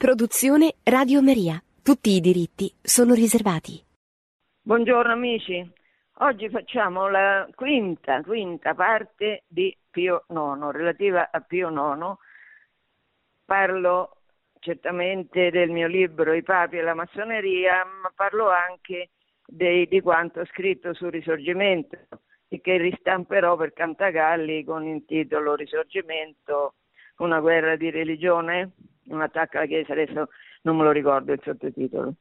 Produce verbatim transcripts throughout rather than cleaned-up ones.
Produzione Radio Maria. Tutti i diritti sono riservati. Buongiorno amici, oggi facciamo la quinta, quinta parte di Pio nono, relativa a Pio nono. Parlo certamente del mio libro I Papi e la Massoneria, ma parlo anche dei, di quanto ho scritto sul Risorgimento e che ristamperò per Cantagalli con il titolo Risorgimento, una guerra di religione, un attacco alla Chiesa, adesso non me lo ricordo il sottotitolo.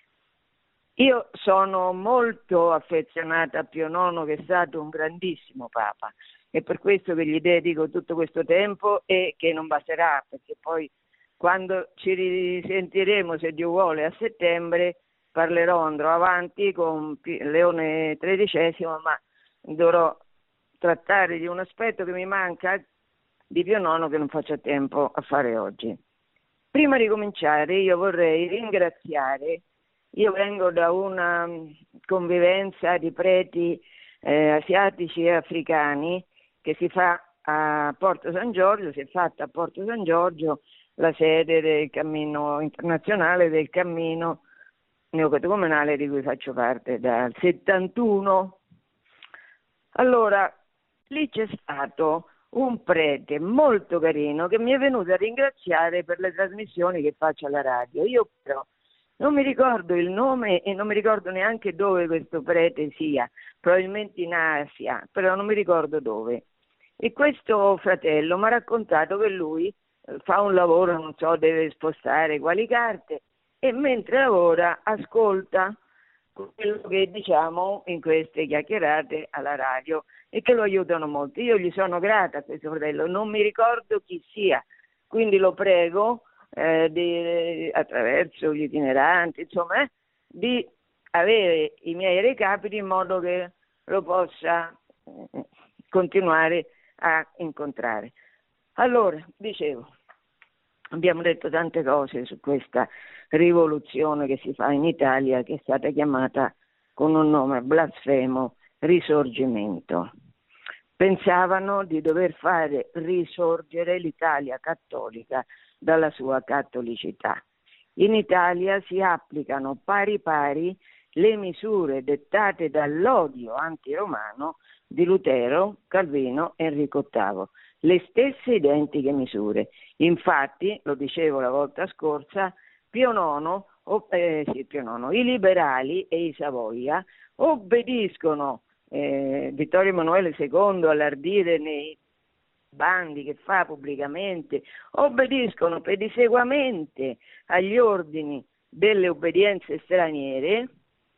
Io sono molto affezionata a Pio nono, che è stato un grandissimo Papa, e per questo che gli dedico tutto questo tempo e che non basterà, perché poi quando ci risentiremo, se Dio vuole, a settembre, parlerò, andrò avanti con Leone tredicesimo, ma dovrò trattare di un aspetto che mi manca di Pio nono che non faccio tempo a fare oggi. Prima di cominciare io vorrei ringraziare, io vengo da una convivenza di preti eh, asiatici e africani che si fa a Porto San Giorgio, si è fatta a Porto San Giorgio la sede del cammino internazionale del cammino neocatecumenale di cui faccio parte dal settantuno. Allora, lì c'è stato un prete molto carino che mi è venuto a ringraziare per le trasmissioni che faccio alla radio. Io però non mi ricordo il nome e non mi ricordo neanche dove questo prete sia, probabilmente in Asia, però non mi ricordo dove. E questo fratello mi ha raccontato che lui fa un lavoro, non so, deve spostare quali carte, e mentre lavora ascolta quello che diciamo in queste chiacchierate alla radio e che lo aiutano molto. Io gli sono grata a questo fratello, non mi ricordo chi sia, quindi lo prego eh, di, attraverso gli itineranti, insomma, eh, di avere i miei recapiti in modo che lo possa eh, continuare a incontrare. Allora, dicevo, abbiamo detto tante cose su questa rivoluzione che si fa in Italia, che è stata chiamata con un nome blasfemo, Risorgimento. Pensavano di dover fare risorgere l'Italia cattolica dalla sua cattolicità. In Italia si applicano pari pari le misure dettate dall'odio antiromano di Lutero, Calvino e Enrico ottavo. Le stesse identiche misure. Infatti, lo dicevo la volta scorsa, Pio nono, eh, sì, Pio nono, i liberali e i Savoia obbediscono, eh, Vittorio Emanuele secondo all'ardire nei bandi che fa pubblicamente, obbediscono pedissequamente agli ordini delle obbedienze straniere.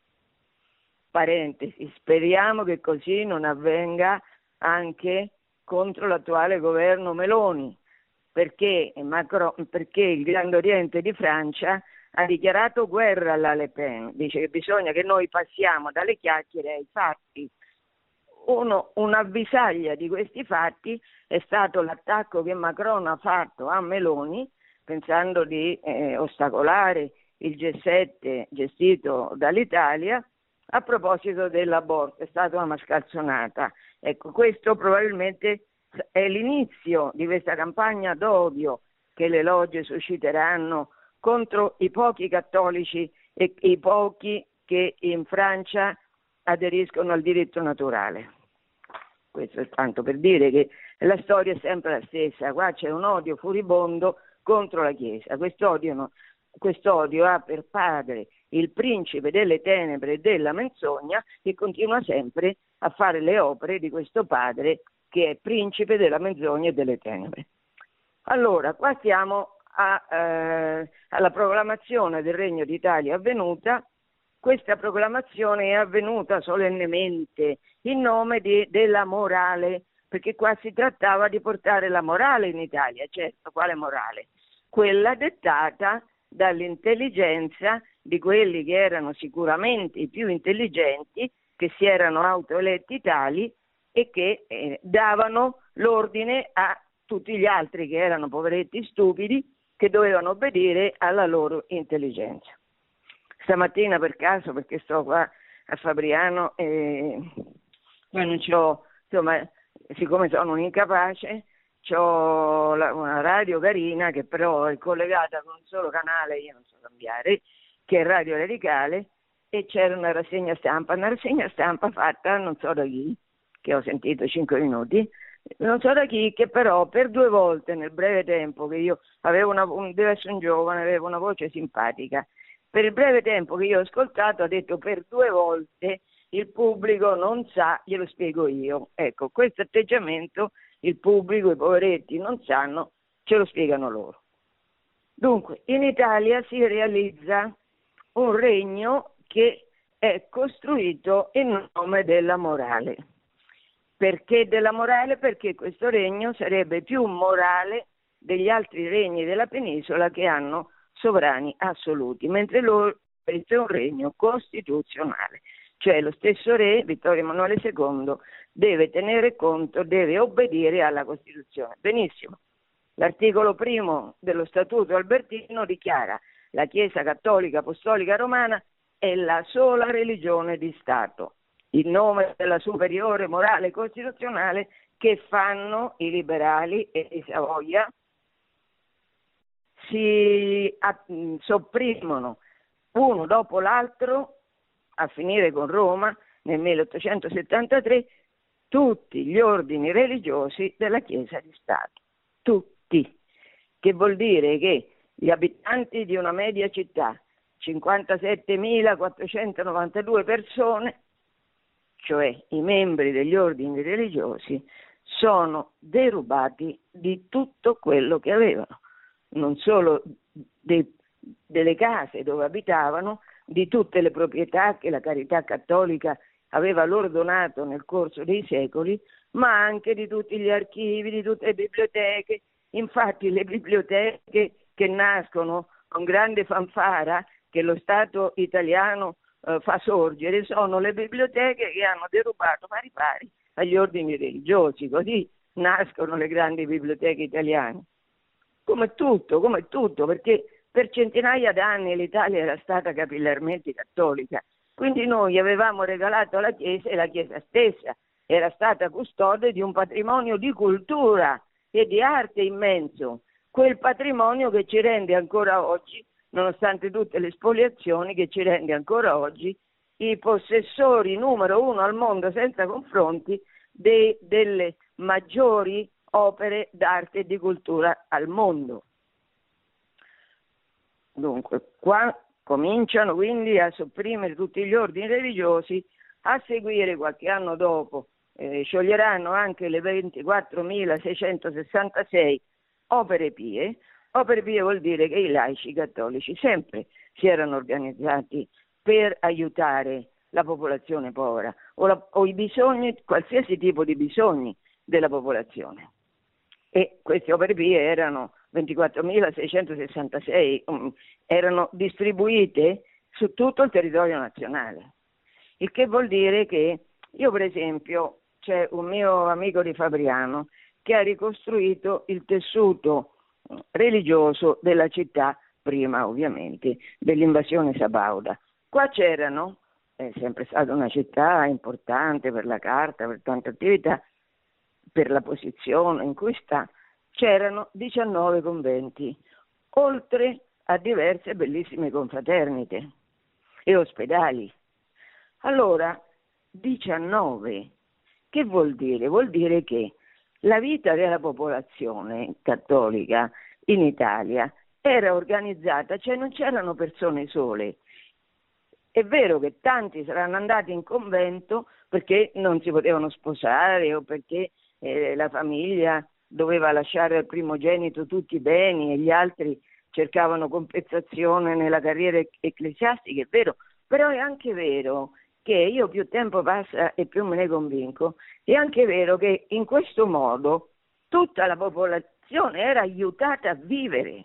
Parentesi, speriamo che così non avvenga anche contro l'attuale governo Meloni, perché, Macron, perché il Grande Oriente di Francia ha dichiarato guerra alla Le Pen, dice che bisogna che noi passiamo dalle chiacchiere ai fatti. Uno, un'avvisaglia di questi fatti è stato l'attacco che Macron ha fatto a Meloni, pensando di eh, ostacolare il G sette gestito dall'Italia, a proposito dell'aborto. È stata una mascalzonata. Ecco, questo probabilmente è l'inizio di questa campagna d'odio che le logge susciteranno contro i pochi cattolici e i pochi che in Francia aderiscono al diritto naturale. Questo è tanto per dire che la storia è sempre la stessa. Qua c'è un odio furibondo contro la Chiesa. Quest'odio, no, quest'odio ha per padre il principe delle tenebre e della menzogna, che continua sempre a fare le opere di questo padre che è principe della menzogna e delle tenebre. Allora, qua siamo a, eh, alla proclamazione del Regno d'Italia avvenuta. Questa proclamazione è avvenuta solennemente in nome di, della morale, perché qua si trattava di portare la morale in Italia. Certo, quale morale? Quella dettata dall'intelligenza di quelli che erano sicuramente i più intelligenti, che si erano autoeletti tali e che eh, davano l'ordine a tutti gli altri che erano poveretti stupidi, che dovevano obbedire alla loro intelligenza. Stamattina per caso, perché sto qua a Fabriano e poi non c'ho, insomma, siccome sono un incapace, c'ho la, una radio carina che però è collegata con un solo canale, io non so cambiare, che è Radio Radicale, e c'era una rassegna stampa, una rassegna stampa fatta non so da chi, che ho sentito cinque minuti, non so da chi, che però per due volte nel breve tempo che io avevo una, un, deve essere un giovane, avevo una voce simpatica, per il breve tempo che io ho ascoltato ha detto per due volte il pubblico non sa, glielo spiego io. Ecco, questo atteggiamento il pubblico, i poveretti non sanno, ce lo spiegano loro. Dunque, in Italia si realizza un regno che è costruito in nome della morale. Perché della morale? Perché questo regno sarebbe più morale degli altri regni della penisola che hanno sovrani assoluti, mentre loro questo è un regno costituzionale, cioè lo stesso re, Vittorio Emanuele secondo, deve tenere conto, deve obbedire alla Costituzione. Benissimo, l'articolo primo dello Statuto Albertino dichiara la Chiesa Cattolica Apostolica Romana è la sola religione di Stato, in nome della superiore morale costituzionale che fanno i liberali e i Savoia, si sopprimono uno dopo l'altro, a finire con Roma nel milleottocentosettantatré, tutti gli ordini religiosi della Chiesa di Stato, tutti, che vuol dire che gli abitanti di una media città, cinquantasettemilaquattrocentonovantadue persone, cioè i membri degli ordini religiosi, sono derubati di tutto quello che avevano, non solo de, delle case dove abitavano, di tutte le proprietà che la carità cattolica aveva loro donato nel corso dei secoli, ma anche di tutti gli archivi, di tutte le biblioteche. Infatti le biblioteche che nascono con grande fanfara, che lo Stato italiano eh, fa sorgere, sono le biblioteche che hanno derubato pari pari agli ordini religiosi, così nascono le grandi biblioteche italiane. Come tutto, come tutto, perché per centinaia d'anni l'Italia era stata capillarmente cattolica, quindi noi avevamo regalato alla Chiesa e la Chiesa stessa era stata custode di un patrimonio di cultura e di arte immenso, quel patrimonio che ci rende ancora oggi, nonostante tutte le spoliazioni, che ci rende ancora oggi i possessori numero uno al mondo senza confronti dei, delle maggiori opere d'arte e di cultura al mondo. Dunque, qua cominciano quindi a sopprimere tutti gli ordini religiosi, a seguire qualche anno dopo eh, scioglieranno anche le ventiquattromilaseicentosessantasei opere pie. Opere pie vuol dire che i laici cattolici sempre si erano organizzati per aiutare la popolazione povera o, la, o i bisogni, qualsiasi tipo di bisogni della popolazione. E queste opere pie erano ventiquattromilaseicentosessantasei, um, erano distribuite su tutto il territorio nazionale, il che vuol dire che io per esempio c'è un mio amico di Fabriano che ha ricostruito il tessuto religioso della città prima ovviamente dell'invasione sabauda. Qua c'erano, è sempre stata una città importante per la carta, per tante attività, per la posizione in cui sta, c'erano diciannove conventi, oltre a diverse bellissime confraternite e ospedali. Allora, diciannove, che vuol dire? Vuol dire che la vita della popolazione cattolica in Italia era organizzata, cioè non c'erano persone sole. È vero che tanti saranno andati in convento perché non si potevano sposare o perché eh, la famiglia doveva lasciare al primogenito tutti i beni e gli altri cercavano compensazione nella carriera ecclesiastica, è vero, però è anche vero che io più tempo passa e più me ne convinco, è anche vero che in questo modo tutta la popolazione era aiutata a vivere,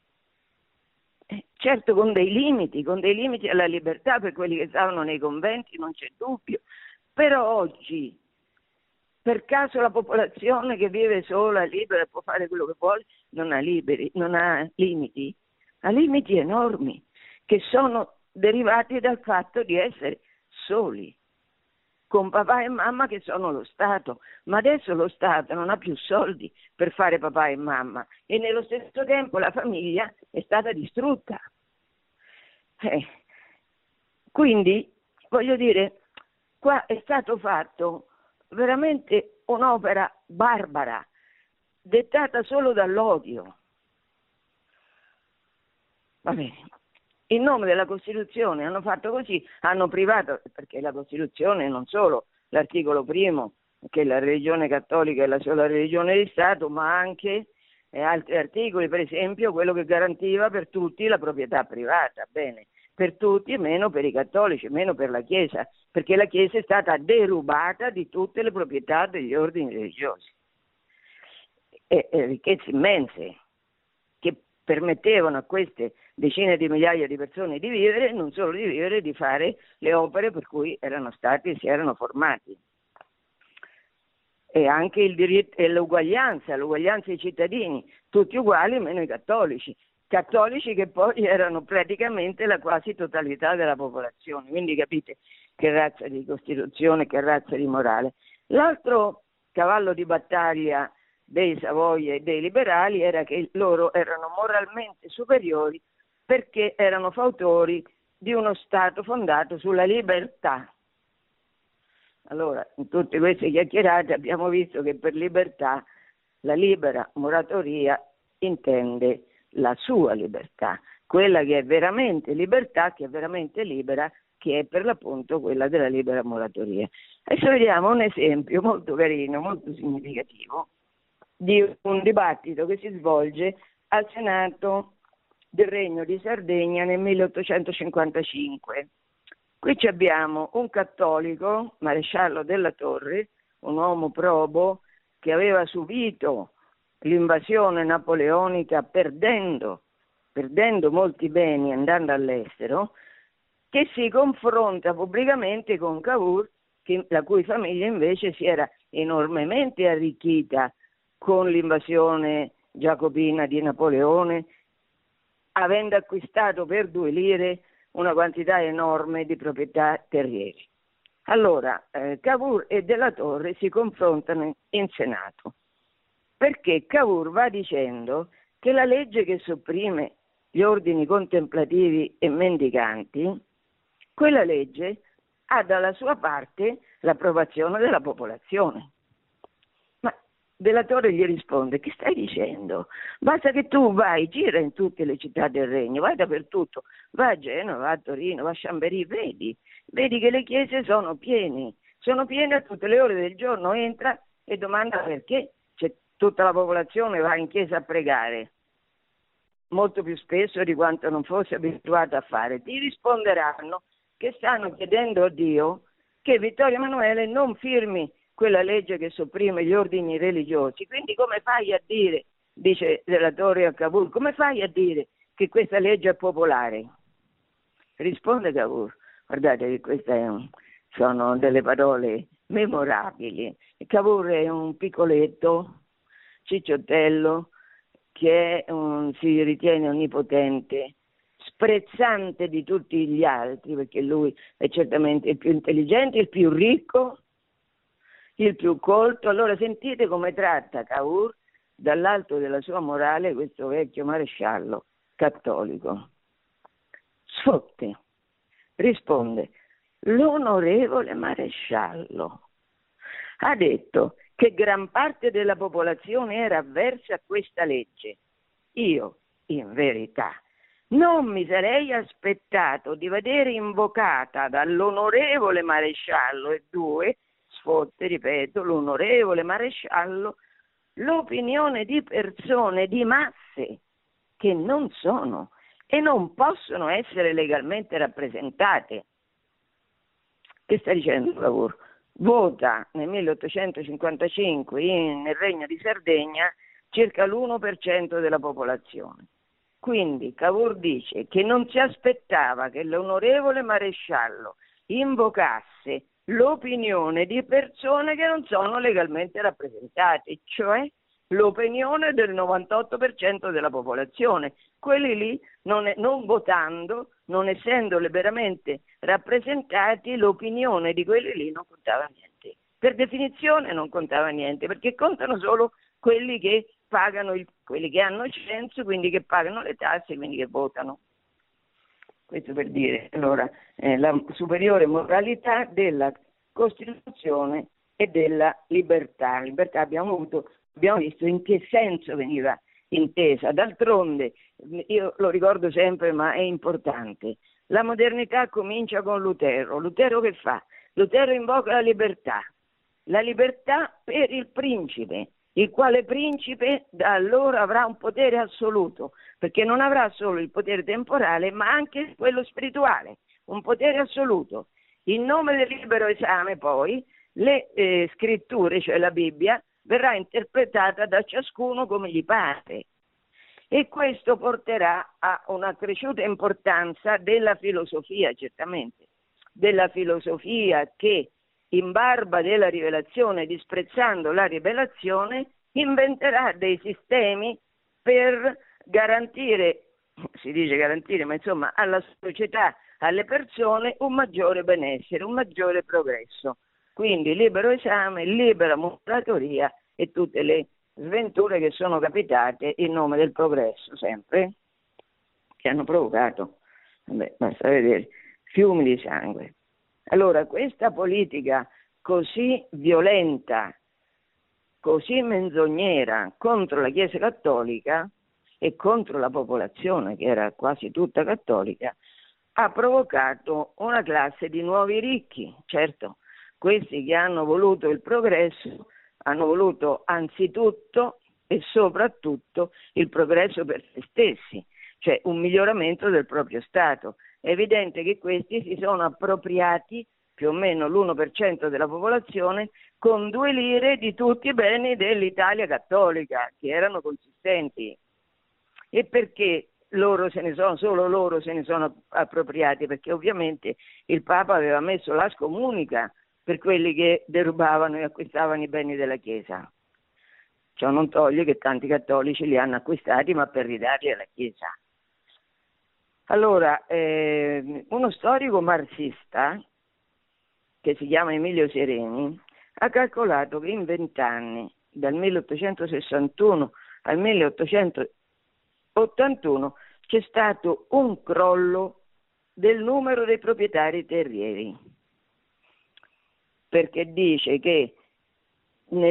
eh, certo con dei limiti, con dei limiti alla libertà per quelli che stavano nei conventi, non c'è dubbio, però oggi per caso la popolazione che vive sola, libera, può fare quello che vuole, non ha, liberi, non ha limiti, ha limiti enormi che sono derivati dal fatto di essere soli. con papà e mamma che sono lo Stato, ma adesso lo Stato non ha più soldi per fare papà e mamma e nello stesso tempo la famiglia è stata distrutta. Eh. Quindi, voglio dire, qua è stato fatto veramente un'opera barbara, dettata solo dall'odio. Va bene. In nome della Costituzione hanno fatto così, hanno privato, perché la Costituzione non solo l'articolo primo, che la religione cattolica è la sola religione di Stato, ma anche eh, altri articoli, per esempio quello che garantiva per tutti la proprietà privata, bene, per tutti e meno per i cattolici, meno per la Chiesa, perché la Chiesa è stata derubata di tutte le proprietà degli ordini religiosi. E, e ricchezze immense che permettevano a queste decine di migliaia di persone di vivere, non solo di vivere, di fare le opere per cui erano stati e si erano formati. E anche il diritto e l'uguaglianza, l'uguaglianza dei cittadini, tutti uguali meno i cattolici, cattolici che poi erano praticamente la quasi totalità della popolazione, quindi capite che razza di Costituzione, che razza di morale. L'altro cavallo di battaglia dei Savoia e dei liberali era che loro erano moralmente superiori perché erano fautori di uno Stato fondato sulla libertà. Allora, in tutte queste chiacchierate abbiamo visto che per libertà la libera moratoria intende la sua libertà, quella che è veramente libertà, che è veramente libera, che è per l'appunto quella della libera moratoria. Adesso vediamo un esempio molto carino, molto significativo, di un dibattito che si svolge al Senato del Regno di Sardegna nel milleottocentocinquantacinque. Qui abbiamo un cattolico, maresciallo della Torre, un uomo probo che aveva subito l'invasione napoleonica perdendo, perdendo molti beni andando all'estero, che si confronta pubblicamente con Cavour, che, la cui famiglia invece si era enormemente arricchita con l'invasione giacobina di Napoleone, avendo acquistato per due lire una quantità enorme di proprietà terrieri. Allora, eh, Cavour e Della Torre si confrontano in Senato, perché Cavour va dicendo che la legge che sopprime gli ordini contemplativi e mendicanti, quella legge ha dalla sua parte l'approvazione della popolazione. Ma Della Torre gli risponde: che stai dicendo? Basta che tu vai, gira in tutte le città del regno, vai dappertutto, vai a Genova, vai a Torino, vai a Chambéry, vedi, vedi che le chiese sono piene, sono piene a tutte le ore del giorno, entra e domanda perché c'è tutta la popolazione va in chiesa a pregare, molto più spesso di quanto non fosse abituata a fare. Ti risponderanno che stanno chiedendo a Dio che Vittorio Emanuele non firmi quella legge che sopprime gli ordini religiosi. Quindi come fai a dire, dice Della Torre a Cavour, come fai a dire che questa legge è popolare? Risponde Cavour: guardate che queste sono delle parole memorabili. Cavour è un piccoletto, cicciottello, che è un, si ritiene onnipotente, sprezzante di tutti gli altri, perché lui è certamente il più intelligente, il più ricco, il più colto. Allora sentite come tratta Cavour dall'alto della sua morale questo vecchio maresciallo cattolico. Sfotte, risponde: l'onorevole maresciallo ha detto che gran parte della popolazione era avversa a questa legge. Io, in verità, non mi sarei aspettato di vedere invocata dall'onorevole maresciallo e due, sfotte, ripeto, l'onorevole maresciallo, l'opinione di persone, di masse, che non sono e non possono essere legalmente rappresentate. Che sta dicendo Cavour? Vota nel milleottocentocinquantacinque in, nel Regno di Sardegna circa l'uno per cento della popolazione. Quindi Cavour dice che non si aspettava che l'onorevole maresciallo invocasse l'opinione di persone che non sono legalmente rappresentate, cioè l'opinione del novantotto per cento della popolazione. Quelli lì, non, è, non votando, non essendo liberamente rappresentati, l'opinione di quelli lì non contava niente. Per definizione non contava niente, perché contano solo quelli che pagano, il, quelli che hanno censo, quindi che pagano le tasse, quindi che votano. Questo per dire, allora, eh, la superiore moralità della Costituzione e della libertà. Libertà abbiamo avuto, abbiamo visto in che senso veniva intesa. D'altronde, io lo ricordo sempre, ma è importante, la modernità comincia con Lutero. Lutero che fa? Lutero invoca la libertà, la libertà per il principe, il quale principe da allora avrà un potere assoluto, perché non avrà solo il potere temporale, ma anche quello spirituale, un potere assoluto. In nome del libero esame, poi, le eh, scritture, cioè la Bibbia, verrà interpretata da ciascuno come gli pare. E questo porterà a una cresciuta importanza della filosofia, certamente, della filosofia che, in barba della rivelazione, disprezzando la rivelazione, inventerà dei sistemi per garantire, si dice garantire, ma insomma alla società, alle persone, un maggiore benessere, un maggiore progresso. Quindi libero esame, libera moratoria e tutte le sventure che sono capitate in nome del progresso, sempre, che hanno provocato, vabbè, basta vedere, fiumi di sangue. Allora, questa politica così violenta, così menzognera contro la Chiesa Cattolica e contro la popolazione, che era quasi tutta cattolica, ha provocato una classe di nuovi ricchi. Certo, questi che hanno voluto il progresso hanno voluto anzitutto e soprattutto il progresso per se stessi, cioè un miglioramento del proprio Stato. È evidente che questi si sono appropriati più o meno l'uno per cento della popolazione con due lire di tutti i beni dell'Italia cattolica, che erano consistenti. E perché loro se ne sono, solo loro se ne sono appropriati? Perché ovviamente il Papa aveva messo la scomunica per quelli che derubavano e acquistavano i beni della Chiesa. Ciò non toglie che tanti cattolici li hanno acquistati, ma per ridarli alla Chiesa. Allora, eh, uno storico marxista, che si chiama Emilio Sereni, ha calcolato che in vent'anni, dal milleottocentosessantuno al milleottocentottantuno, c'è stato un crollo del numero dei proprietari terrieri, perché dice che nel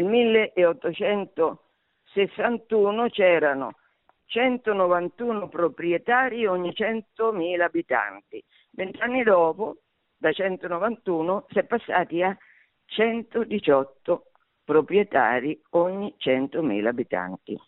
milleottocentosessantuno c'erano centonovantuno proprietari ogni centomila abitanti. Vent'anni dopo, da centonovantuno, si è passati a centodiciotto proprietari ogni centomila abitanti.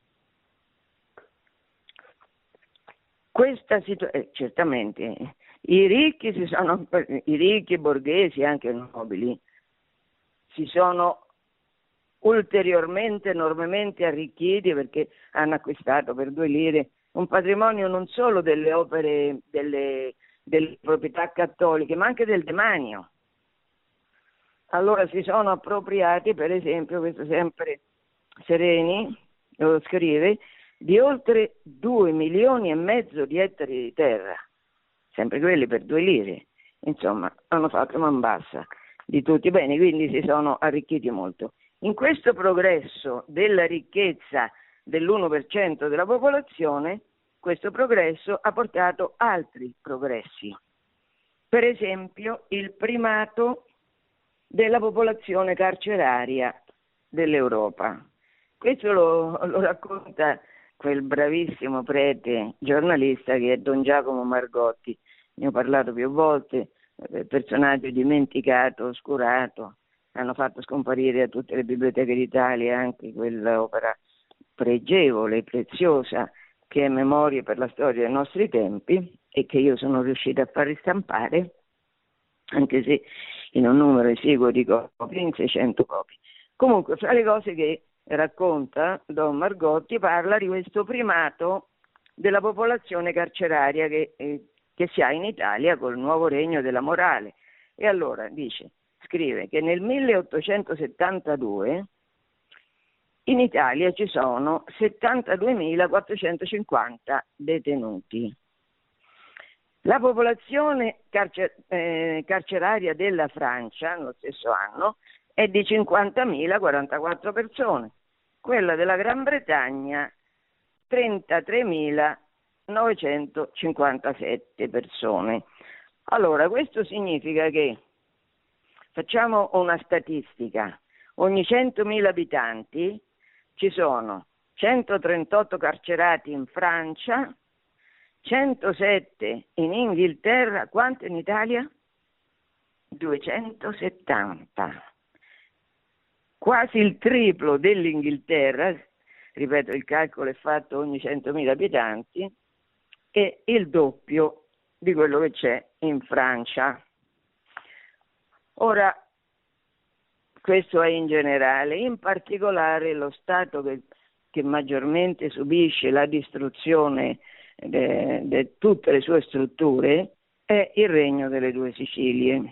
Questa situazione, eh, certamente, i ricchi, si sono, i ricchi borghesi, anche nobili, si sono ulteriormente, enormemente arricchiti perché hanno acquistato per due lire un patrimonio non solo delle opere, delle, delle proprietà cattoliche, ma anche del demanio. Allora si sono appropriati, per esempio, questo sempre Sereni lo scrive, di oltre due milioni e mezzo di ettari di terra, sempre quelli per due lire, insomma, hanno fatto man bassa di tutti i beni, quindi si sono arricchiti molto. In questo progresso della ricchezza dell'uno per cento della popolazione, questo progresso ha portato altri progressi. Per esempio, il primato della popolazione carceraria dell'Europa. Questo lo, lo racconta quel bravissimo prete giornalista che è Don Giacomo Margotti. Ne ho parlato più volte, personaggio dimenticato, oscurato. Hanno fatto scomparire a tutte le biblioteche d'Italia anche quell'opera pregevole, preziosa, che è Memorie per la storia dei nostri tempi, e che io sono riuscita a far ristampare, anche se in un numero esiguo di copie, in seicento copie. Comunque, fra le cose che racconta Don Margotti, parla di questo primato della popolazione carceraria che, eh, che si ha in Italia col nuovo regno della morale. E allora dice, scrive che nel milleottocentosettantadue in Italia ci sono settantaduemilaquattrocentocinquanta detenuti. La popolazione carcer- eh, carceraria della Francia, nello stesso anno, è di cinquantamilaquarantaquattro persone. Quella della Gran Bretagna, trentatremilanovecentocinquantasette persone. Allora, questo significa che, facciamo una statistica, ogni centomila abitanti ci sono centotrentotto carcerati in Francia, centosette in Inghilterra, quanto in Italia? duecentosettanta. Quasi il triplo dell'Inghilterra, ripeto, il calcolo è fatto ogni centomila abitanti, e il doppio di quello che c'è in Francia. Ora, questo è in generale, in particolare lo Stato che, che maggiormente subisce la distruzione di tutte le sue strutture è il Regno delle Due Sicilie.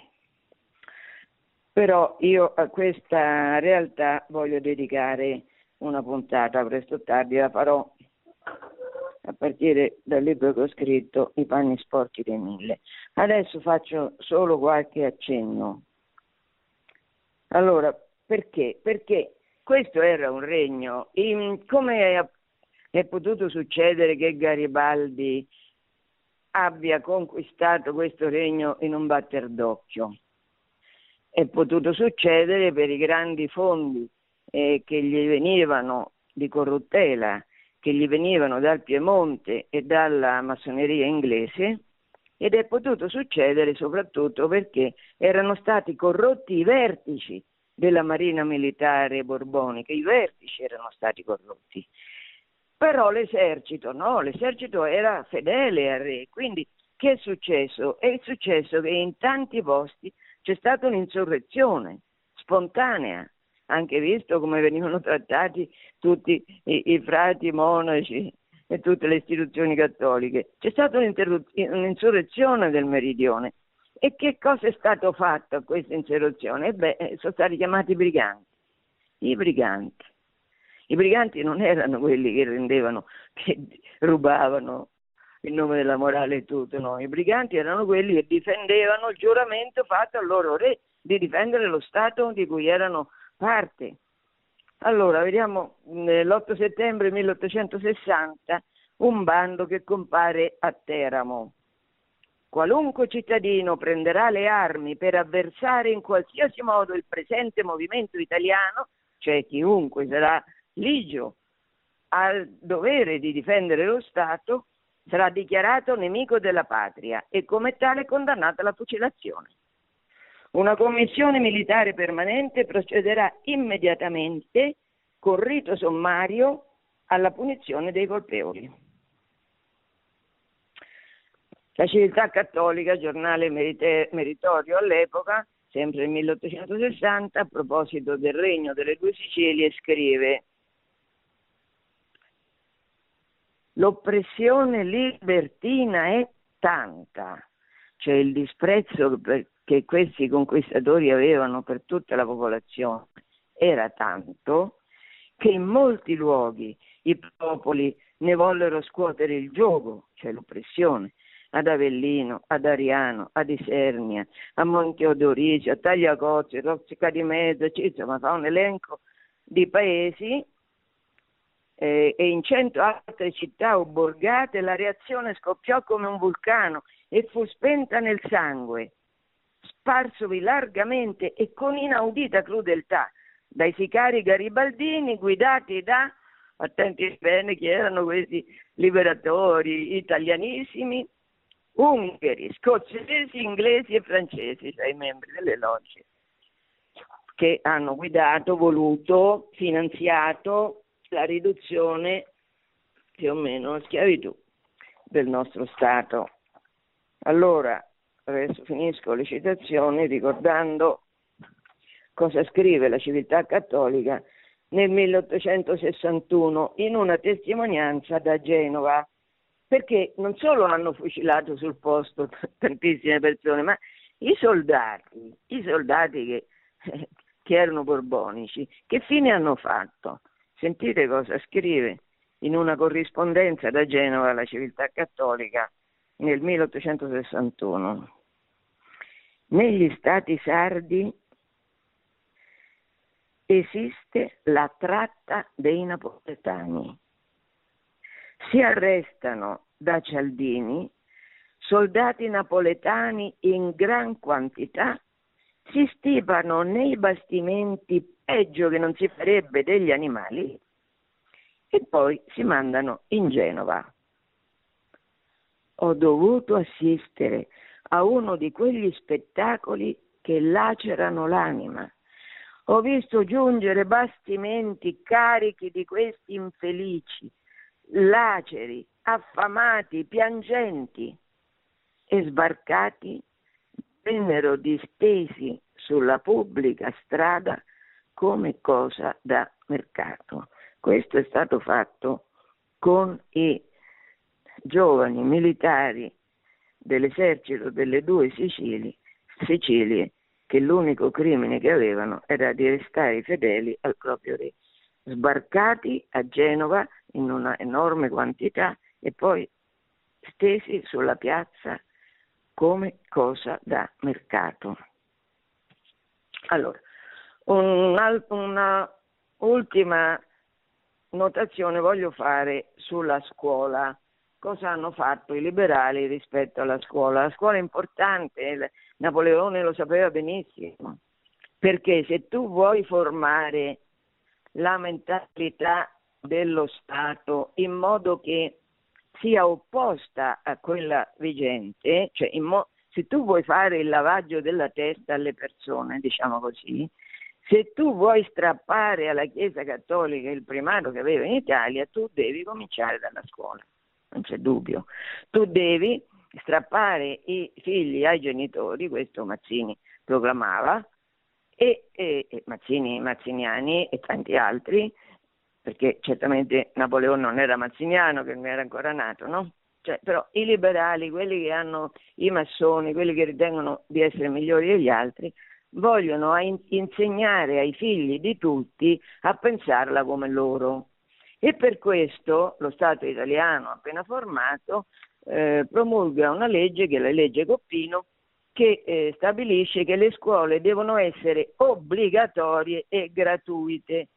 Però io a questa realtà voglio dedicare una puntata, presto o tardi la farò a partire dal libro che ho scritto, I panni sporchi dei mille. Adesso faccio solo qualche accenno. Allora, perché? Perché questo era un regno. In, come è, è potuto succedere che Garibaldi abbia conquistato questo regno in un batter d'occhio? È potuto succedere per i grandi fondi eh, che gli venivano di corruttela, che gli venivano dal Piemonte e dalla massoneria inglese, ed è potuto succedere soprattutto perché erano stati corrotti i vertici della Marina Militare Borbonica, i vertici erano stati corrotti. Però l'esercito no, l'esercito era fedele al re, quindi che è successo? È successo che in tanti posti c'è stata un'insurrezione spontanea, anche visto come venivano trattati tutti i, i frati, i monaci e tutte le istituzioni cattoliche. C'è stata un'insurrezione del meridione. E che cosa è stato fatto a questa insurrezione? Beh, sono stati chiamati briganti. I briganti. I briganti non erano quelli che rendevano, che rubavano in nome della morale e tutto, no. I briganti erano quelli che difendevano il giuramento fatto al loro re di difendere lo Stato di cui erano parte. Allora, vediamo l'otto settembre milleottocentosessanta un bando che compare a Teramo. Qualunque cittadino prenderà le armi per avversare in qualsiasi modo il presente movimento italiano, cioè chiunque sarà ligio al dovere di difendere lo Stato, sarà dichiarato nemico della patria e come tale condannato alla fucilazione. Una commissione militare permanente procederà immediatamente con rito sommario alla punizione dei colpevoli. La Civiltà Cattolica, giornale merite, meritorio all'epoca, sempre nel milleottocentosessanta, a proposito del Regno delle Due Sicilie, scrive: l'oppressione libertina è tanta, cioè il disprezzo che questi conquistatori avevano per tutta la popolazione era tanto, che in molti luoghi i popoli ne vollero scuotere il giogo, cioè l'oppressione, ad Avellino, ad Ariano, ad Isernia, a Monteodoricio, a Tagliacozzo, a Rocca di Mezzo, insomma fa un elenco di paesi, eh, e in cento altre città o borgate la reazione scoppiò come un vulcano e fu spenta nel sangue, sparsovi largamente e con inaudita crudeltà dai sicari garibaldini guidati da, attenti bene chi erano questi liberatori italianissimi, ungheri, scozzesi, inglesi e francesi, cioè i membri delle logge, che hanno guidato, voluto, finanziato la riduzione più o meno a schiavitù del nostro Stato. Allora, adesso finisco le citazioni ricordando cosa scrive la Civiltà Cattolica nel milleottocentosessantuno in una testimonianza da Genova, perché non solo hanno fucilato sul posto tantissime persone, ma i soldati, i soldati che, che erano borbonici, che fine hanno fatto? Sentite cosa scrive in una corrispondenza da Genova alla Civiltà Cattolica nel milleottocentosessantuno. Negli stati sardi esiste la tratta dei napoletani. Si arrestano da Cialdini soldati napoletani in gran quantità, si stipano nei bastimenti peggio che non si farebbe degli animali e poi si mandano in Genova. Ho dovuto assistere a uno di quegli spettacoli che lacerano l'anima. Ho visto giungere bastimenti carichi di questi infelici, laceri, affamati, piangenti, e sbarcati vennero distesi sulla pubblica strada come cosa da mercato. Questo è stato fatto con i giovani militari dell'esercito delle due Sicilie, Sicilie che l'unico crimine che avevano era di restare fedeli al proprio re, sbarcati a Genova in una enorme quantità e poi stesi sulla piazza come cosa da mercato. Allora, un, una ultima notazione voglio fare sulla scuola. Cosa hanno fatto i liberali rispetto alla scuola? La scuola è importante, Napoleone lo sapeva benissimo, perché se tu vuoi formare la mentalità dello Stato in modo che sia opposta a quella vigente, cioè in mo- se tu vuoi fare il lavaggio della testa alle persone, diciamo così, se tu vuoi strappare alla Chiesa Cattolica il primato che aveva in Italia, tu devi cominciare dalla scuola, non c'è dubbio. Tu devi strappare i figli ai genitori, questo Mazzini proclamava, e, e, e Mazzini, Mazziniani e tanti altri, perché certamente Napoleone non era mazziniano, che non era ancora nato, no? Cioè, però i liberali, quelli che hanno i massoni, quelli che ritengono di essere migliori degli altri, vogliono in- insegnare ai figli di tutti a pensarla come loro. E per questo lo Stato italiano, appena formato, eh, promulga una legge, che è la legge Coppino, che eh, stabilisce che le scuole devono essere obbligatorie e gratuite.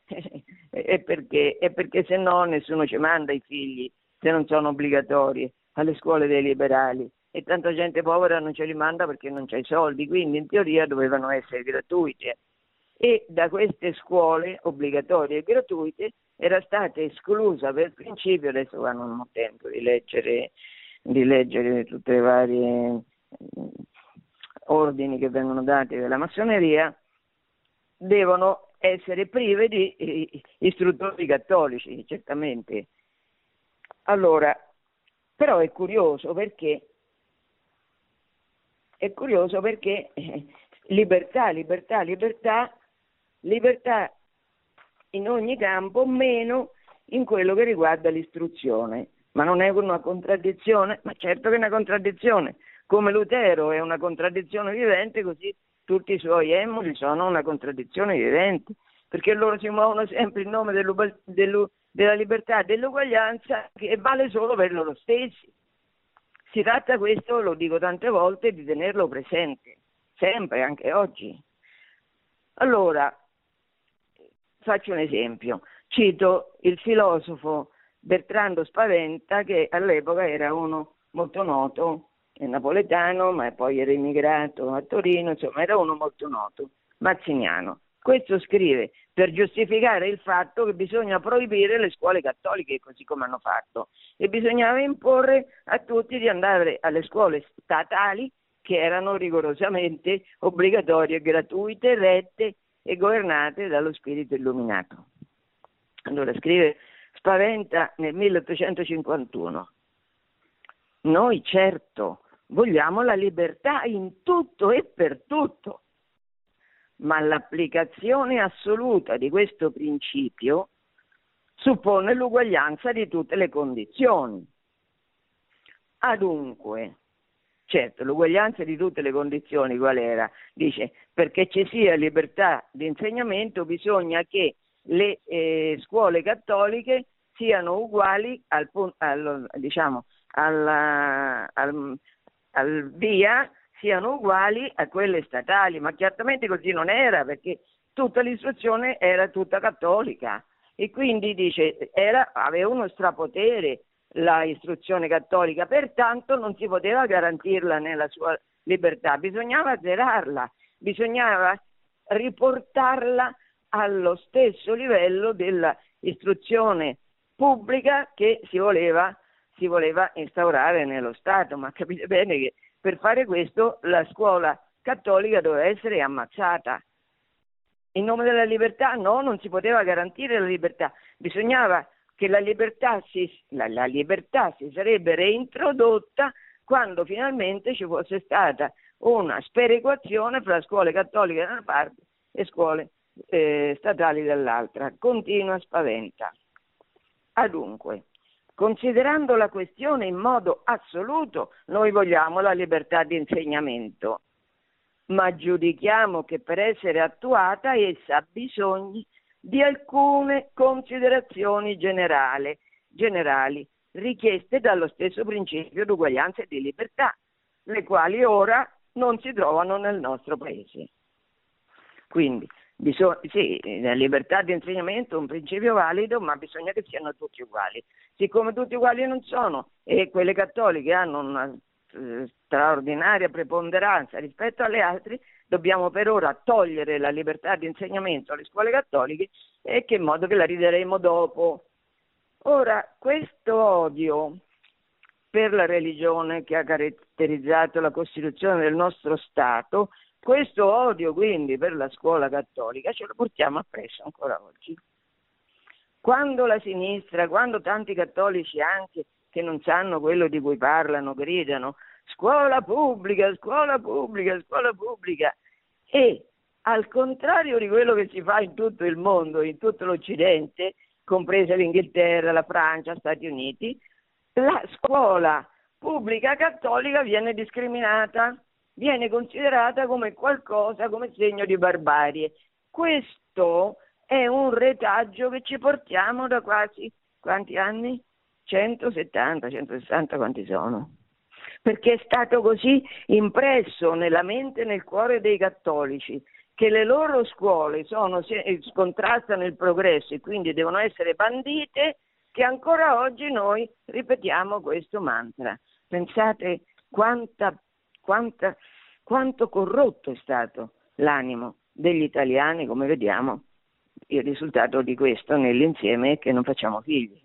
E perché? E perché se no nessuno ci manda i figli, se non sono obbligatorie, alle scuole dei liberali, e tanta gente povera non ce li manda perché non c'è i soldi, quindi in teoria dovevano essere gratuite. E da queste scuole obbligatorie e gratuite era stata esclusa per principio, adesso qua non ho tempo di leggere, di leggere tutte le varie ordini che vengono dati dalla massoneria, devono essere prive di eh, istruttori cattolici, certamente. Allora, però è curioso perché è curioso perché eh, libertà, libertà, libertà, libertà in ogni campo, meno in quello che riguarda l'istruzione. Ma non è una contraddizione? Ma certo che è una contraddizione. Come Lutero è una contraddizione vivente, così tutti i suoi emuli sono una contraddizione vivente, perché loro si muovono sempre in nome della libertà e dell'uguaglianza, che vale solo per loro stessi. Si tratta, questo lo dico tante volte, di tenerlo presente, sempre, anche oggi. Allora, faccio un esempio, cito il filosofo Bertrando Spaventa, che all'epoca era uno molto noto, è napoletano, ma poi era immigrato a Torino, insomma era uno molto noto, mazziniano. Questo scrive per giustificare il fatto che bisogna proibire le scuole cattoliche, così come hanno fatto, e bisognava imporre a tutti di andare alle scuole statali, che erano rigorosamente obbligatorie, gratuite, rette e governate dallo spirito illuminato. Allora scrive Spaventa nel milleottocentocinquantuno: noi certo vogliamo la libertà in tutto e per tutto, ma l'applicazione assoluta di questo principio suppone l'uguaglianza di tutte le condizioni. Adunque, certo, l'uguaglianza di tutte le condizioni qual era? Dice, perché ci sia libertà di insegnamento bisogna che le eh, scuole cattoliche siano uguali al, al, diciamo, al, al, al via, siano uguali a quelle statali, ma certamente così non era, perché tutta l'istruzione era tutta cattolica e quindi dice era, aveva uno strapotere la istruzione cattolica, pertanto non si poteva garantirla nella sua libertà, bisognava azzerarla, bisognava riportarla allo stesso livello dell'istruzione pubblica che si voleva, si voleva instaurare nello Stato, ma capite bene che per fare questo la scuola cattolica doveva essere ammazzata. In nome della libertà? No, non si poteva garantire la libertà, bisognava che la libertà si, la, la libertà si sarebbe reintrodotta quando finalmente ci fosse stata una sperequazione fra scuole cattoliche da una parte e scuole eh, statali dall'altra. Continua spaventa. Adunque, considerando la questione in modo assoluto, noi vogliamo la libertà di insegnamento, ma giudichiamo che per essere attuata essa ha bisogno di alcune considerazioni generali, generali richieste dallo stesso principio di uguaglianza e di libertà, le quali ora non si trovano nel nostro paese. Quindi, bisogna, sì, la libertà di insegnamento è un principio valido, ma bisogna che siano tutti uguali. Siccome tutti uguali non sono e quelle cattoliche hanno una eh, straordinaria preponderanza rispetto alle altre, dobbiamo per ora togliere la libertà di insegnamento alle scuole cattoliche e che in modo che la rideremo dopo. Ora, questo odio per la religione che ha caratterizzato la Costituzione del nostro Stato, questo odio quindi per la scuola cattolica ce lo portiamo appresso ancora oggi. Quando la sinistra, quando tanti cattolici anche che non sanno quello di cui parlano, gridano scuola pubblica, scuola pubblica, scuola pubblica, e al contrario di quello che si fa in tutto il mondo, in tutto l'Occidente, compresa l'Inghilterra, la Francia, gli Stati Uniti, la scuola pubblica cattolica viene discriminata, viene considerata come qualcosa, come segno di barbarie. Questo è un retaggio che ci portiamo da quasi, quanti anni? centosettanta, centosessanta, quanti sono? Perché è stato così impresso nella mente e nel cuore dei cattolici che le loro scuole sono, contrastano il progresso e quindi devono essere bandite, che ancora oggi noi ripetiamo questo mantra. Pensate quanta, quanta, quanto corrotto è stato l'animo degli italiani, come vediamo. Il risultato di questo nell'insieme è che non facciamo figli.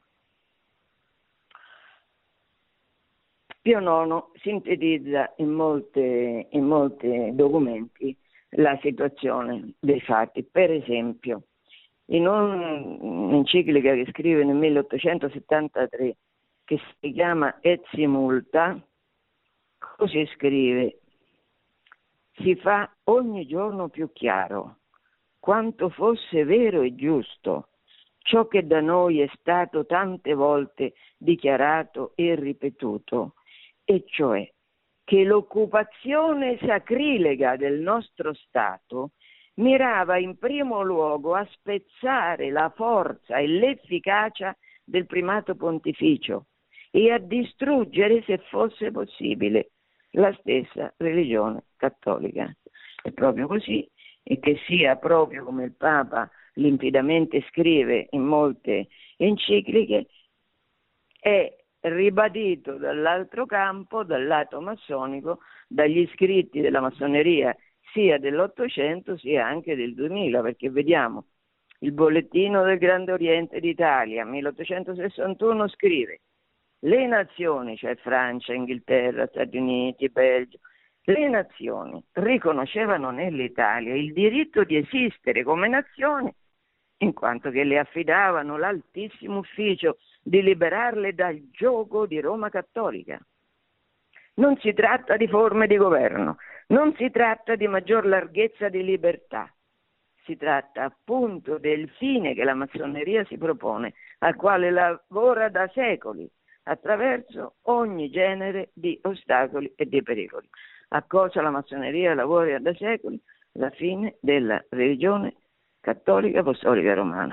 Pio nono sintetizza in molte, in molti documenti la situazione dei fatti. Per esempio, in un'enciclica che scrive nel milleottocentosettantatré, che si chiama Et Simulta, così scrive: si fa ogni giorno più chiaro quanto fosse vero e giusto ciò che da noi è stato tante volte dichiarato e ripetuto, e cioè che l'occupazione sacrilega del nostro Stato mirava in primo luogo a spezzare la forza e l'efficacia del primato pontificio e a distruggere, se fosse possibile, la stessa religione cattolica. È proprio così, e che sia proprio come il Papa limpidamente scrive in molte encicliche, è ribadito dall'altro campo, dal lato massonico, dagli scritti della massoneria sia dell'Ottocento sia anche del duemila, perché vediamo il bollettino del Grande Oriente d'Italia, milleottocentosessantuno, scrive: le nazioni, cioè Francia, Inghilterra, Stati Uniti, Belgio, le nazioni riconoscevano nell'Italia il diritto di esistere come nazione, in quanto che le affidavano l'altissimo ufficio di liberarle dal giogo di Roma Cattolica. Non si tratta di forme di governo, non si tratta di maggior larghezza di libertà, si tratta appunto del fine che la massoneria si propone, al quale lavora da secoli, attraverso ogni genere di ostacoli e di pericoli. A cosa la massoneria lavora da secoli? La fine della religione cattolica apostolica romana.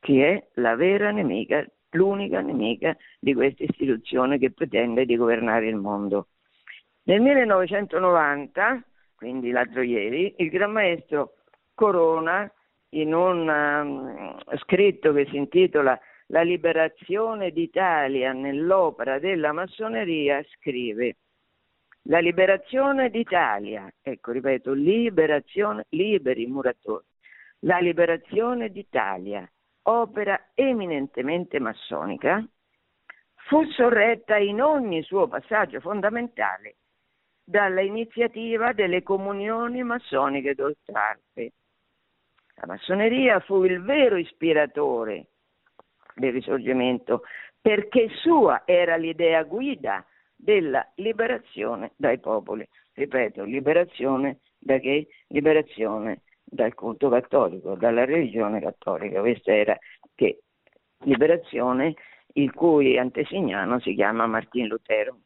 che è la vera nemica, l'unica nemica di questa istituzione che pretende di governare il mondo. Nel millenovecentonovanta, quindi l'altro ieri, il Gran Maestro Corona, in un um, scritto che si intitola La liberazione d'Italia nell'opera della massoneria, scrive: la liberazione d'Italia, ecco ripeto, liberazione, liberi muratori, la liberazione d'Italia, opera eminentemente massonica, fu sorretta in ogni suo passaggio fondamentale dalla iniziativa delle comunioni massoniche d'Oltralpe. La massoneria fu il vero ispiratore del Risorgimento, perché sua era l'idea guida della liberazione dai popoli. Ripeto, liberazione da che? Liberazione dal culto cattolico, dalla religione cattolica. Questa era che liberazione il cui antesignano si chiama Martin Lutero.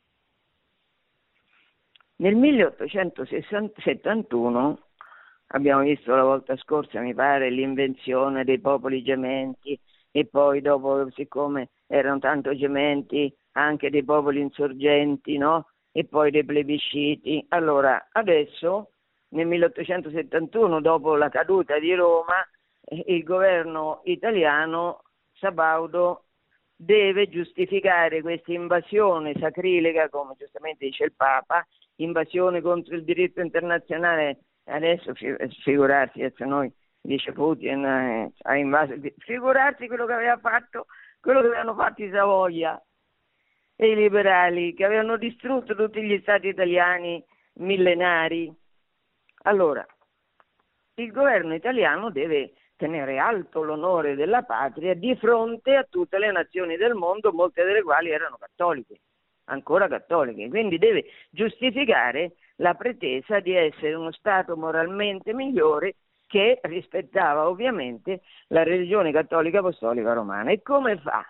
Nel milleottocentosettantuno abbiamo visto la volta scorsa, mi pare, l'invenzione dei popoli gementi, e poi dopo, siccome erano tanto gementi, anche dei popoli insorgenti, no? E poi dei plebisciti. Allora, adesso, nel milleottocentosettantuno, dopo la caduta di Roma, il governo italiano, Sabaudo, deve giustificare questa invasione sacrilega, come giustamente dice il Papa, invasione contro il diritto internazionale. Adesso figurarsi, adesso noi, dice Putin, eh, ha invaso, figurarsi quello che aveva fatto, quello che avevano fatto i Savoia e i liberali, che avevano distrutto tutti gli stati italiani millenari. Allora, il governo italiano deve tenere alto l'onore della patria di fronte a tutte le nazioni del mondo, molte delle quali erano cattoliche, ancora cattoliche, quindi deve giustificare la pretesa di essere uno Stato moralmente migliore che rispettava ovviamente la religione cattolica apostolica romana. E come fa?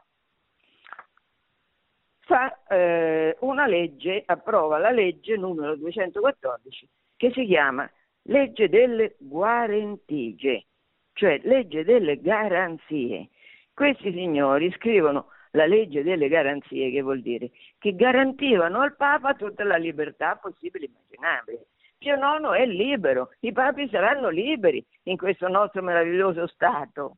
Fa eh, una legge, approva la legge numero duecentoquattordici, che si chiama legge delle guarentigie, cioè legge delle garanzie. Questi signori scrivono la legge delle garanzie, che vuol dire che garantivano al Papa tutta la libertà possibile e immaginabile. Pio nono è libero, i papi saranno liberi in questo nostro meraviglioso Stato.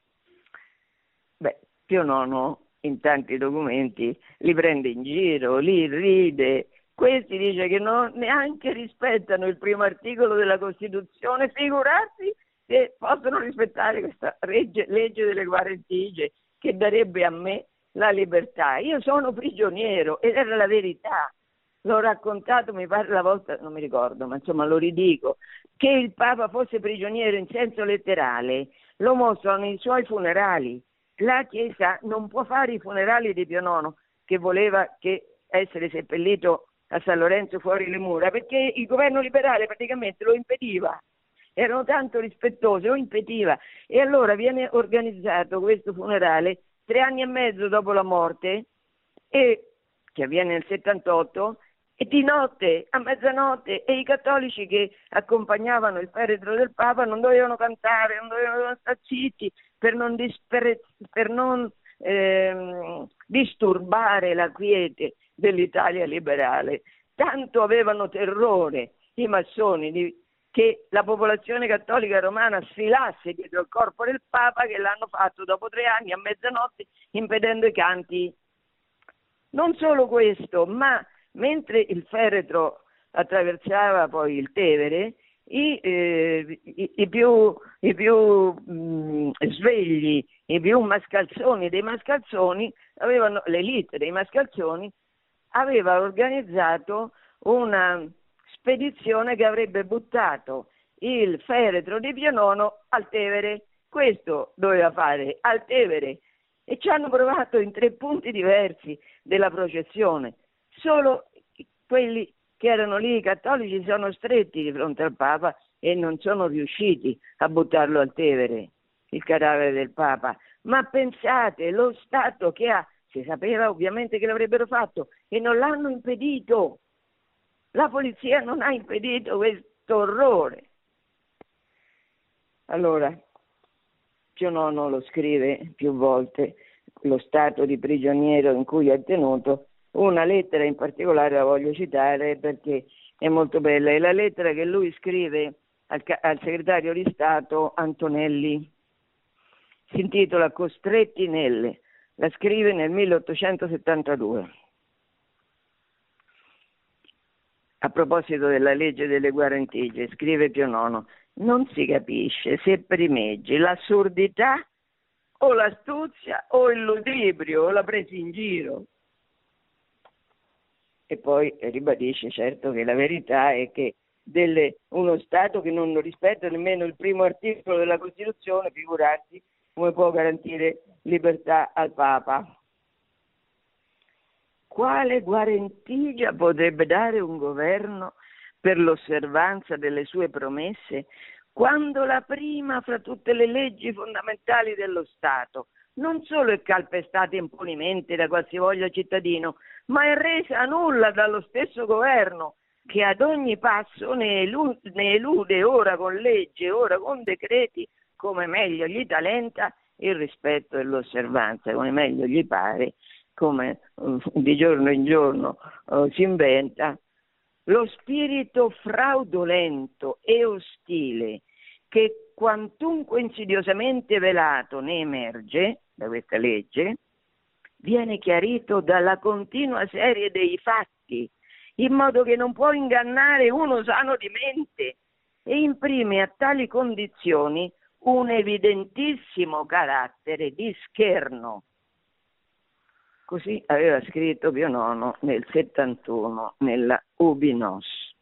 Beh, Pio nono in tanti documenti li prende in giro, li ride. Questi dice che non neanche rispettano il primo articolo della Costituzione, figurarsi se possono rispettare questa legge, legge delle guarentigie che darebbe a me la libertà. Io sono prigioniero ed era la verità. L'ho raccontato, mi pare la volta, non mi ricordo, ma insomma lo ridico, che il Papa fosse prigioniero in senso letterale, lo mostrano i suoi funerali. La Chiesa non può fare i funerali di Pio nono, che voleva che essere seppellito a San Lorenzo fuori le mura, perché il governo liberale praticamente lo impediva. Erano tanto rispettosi, lo impediva. E allora viene organizzato questo funerale tre anni e mezzo dopo la morte, e, che avviene nel settantotto, e di notte, a mezzanotte, e i cattolici che accompagnavano il feretro del Papa non dovevano cantare, non dovevano stare zitti per non, dispere, per non ehm, disturbare la quiete dell'Italia liberale. Tanto avevano terrore i massoni di, che la popolazione cattolica romana sfilasse dietro il corpo del Papa, che l'hanno fatto dopo tre anni a mezzanotte impedendo i canti. Non solo questo, ma mentre il feretro attraversava poi il Tevere, i, eh, i, i più, i più mh, svegli, i più mascalzoni dei mascalzoni, avevano, l'elite dei mascalzoni, aveva organizzato una spedizione che avrebbe buttato il feretro di Pio nono al Tevere. Questo doveva fare, al Tevere. E ci hanno provato in tre punti diversi della processione. Solo quelli che erano lì, i cattolici, sono stretti di fronte al Papa e non sono riusciti a buttarlo al Tevere, il cadavere del Papa. Ma pensate, lo Stato che ha, si sapeva ovviamente che l'avrebbero fatto e non l'hanno impedito. La polizia non ha impedito questo orrore. Allora, Pio nono lo scrive più volte, lo stato di prigioniero in cui è tenuto. Una lettera in particolare la voglio citare perché è molto bella, è la lettera che lui scrive al, al segretario di Stato Antonelli, si intitola Costretti nelle, la scrive nel milleottocentosettantadue. A proposito della legge delle guarentigie, scrive Pio nono, non si capisce se primeggi l'assurdità o l'astuzia o il ludibrio o la presa in giro. E poi ribadisce certo che la verità è che delle, uno Stato che non rispetta nemmeno il primo articolo della Costituzione, figurarsi come può garantire libertà al Papa. Quale guarentigia potrebbe dare un governo per l'osservanza delle sue promesse quando la prima fra tutte le leggi fondamentali dello Stato non solo è calpestata impunemente da qualsivoglia cittadino, ma è resa a nulla dallo stesso governo che ad ogni passo ne elude, ne elude ora con legge, ora con decreti, come meglio gli talenta il rispetto e l'osservanza, come meglio gli pare, come uh, di giorno in giorno uh, si inventa. Lo spirito fraudolento e ostile che quantunque insidiosamente velato ne emerge da questa legge, viene chiarito dalla continua serie dei fatti, in modo che non può ingannare uno sano di mente e imprime a tali condizioni un evidentissimo carattere di scherno. Così aveva scritto Pio nono nel settantuno nella Ubinos.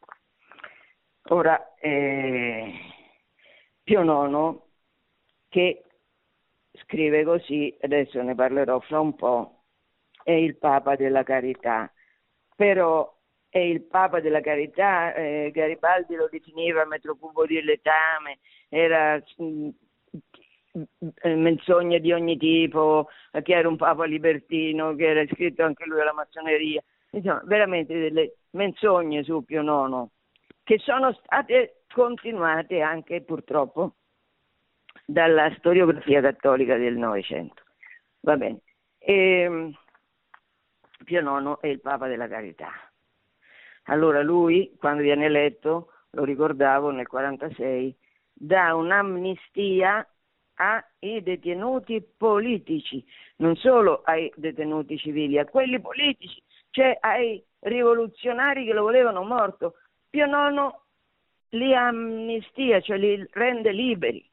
Ora, eh, Pio nono, che scrive così, adesso ne parlerò fra un po', è il Papa della Carità, però è il Papa della Carità, eh, Garibaldi lo definiva metrocubo di letame, era mh, menzogne di ogni tipo, che era un Papa libertino, che era iscritto anche lui alla massoneria, insomma veramente delle menzogne su Pio nono, che sono state continuate anche purtroppo dalla storiografia cattolica del Novecento. Va bene. E, Pio nono è il Papa della Carità. Allora lui, quando viene eletto, lo ricordavo nel quarantasei, dà un'amnistia ai detenuti politici, non solo ai detenuti civili, a quelli politici, cioè ai rivoluzionari che lo volevano morto. Pio nono li amnistia, cioè li rende liberi.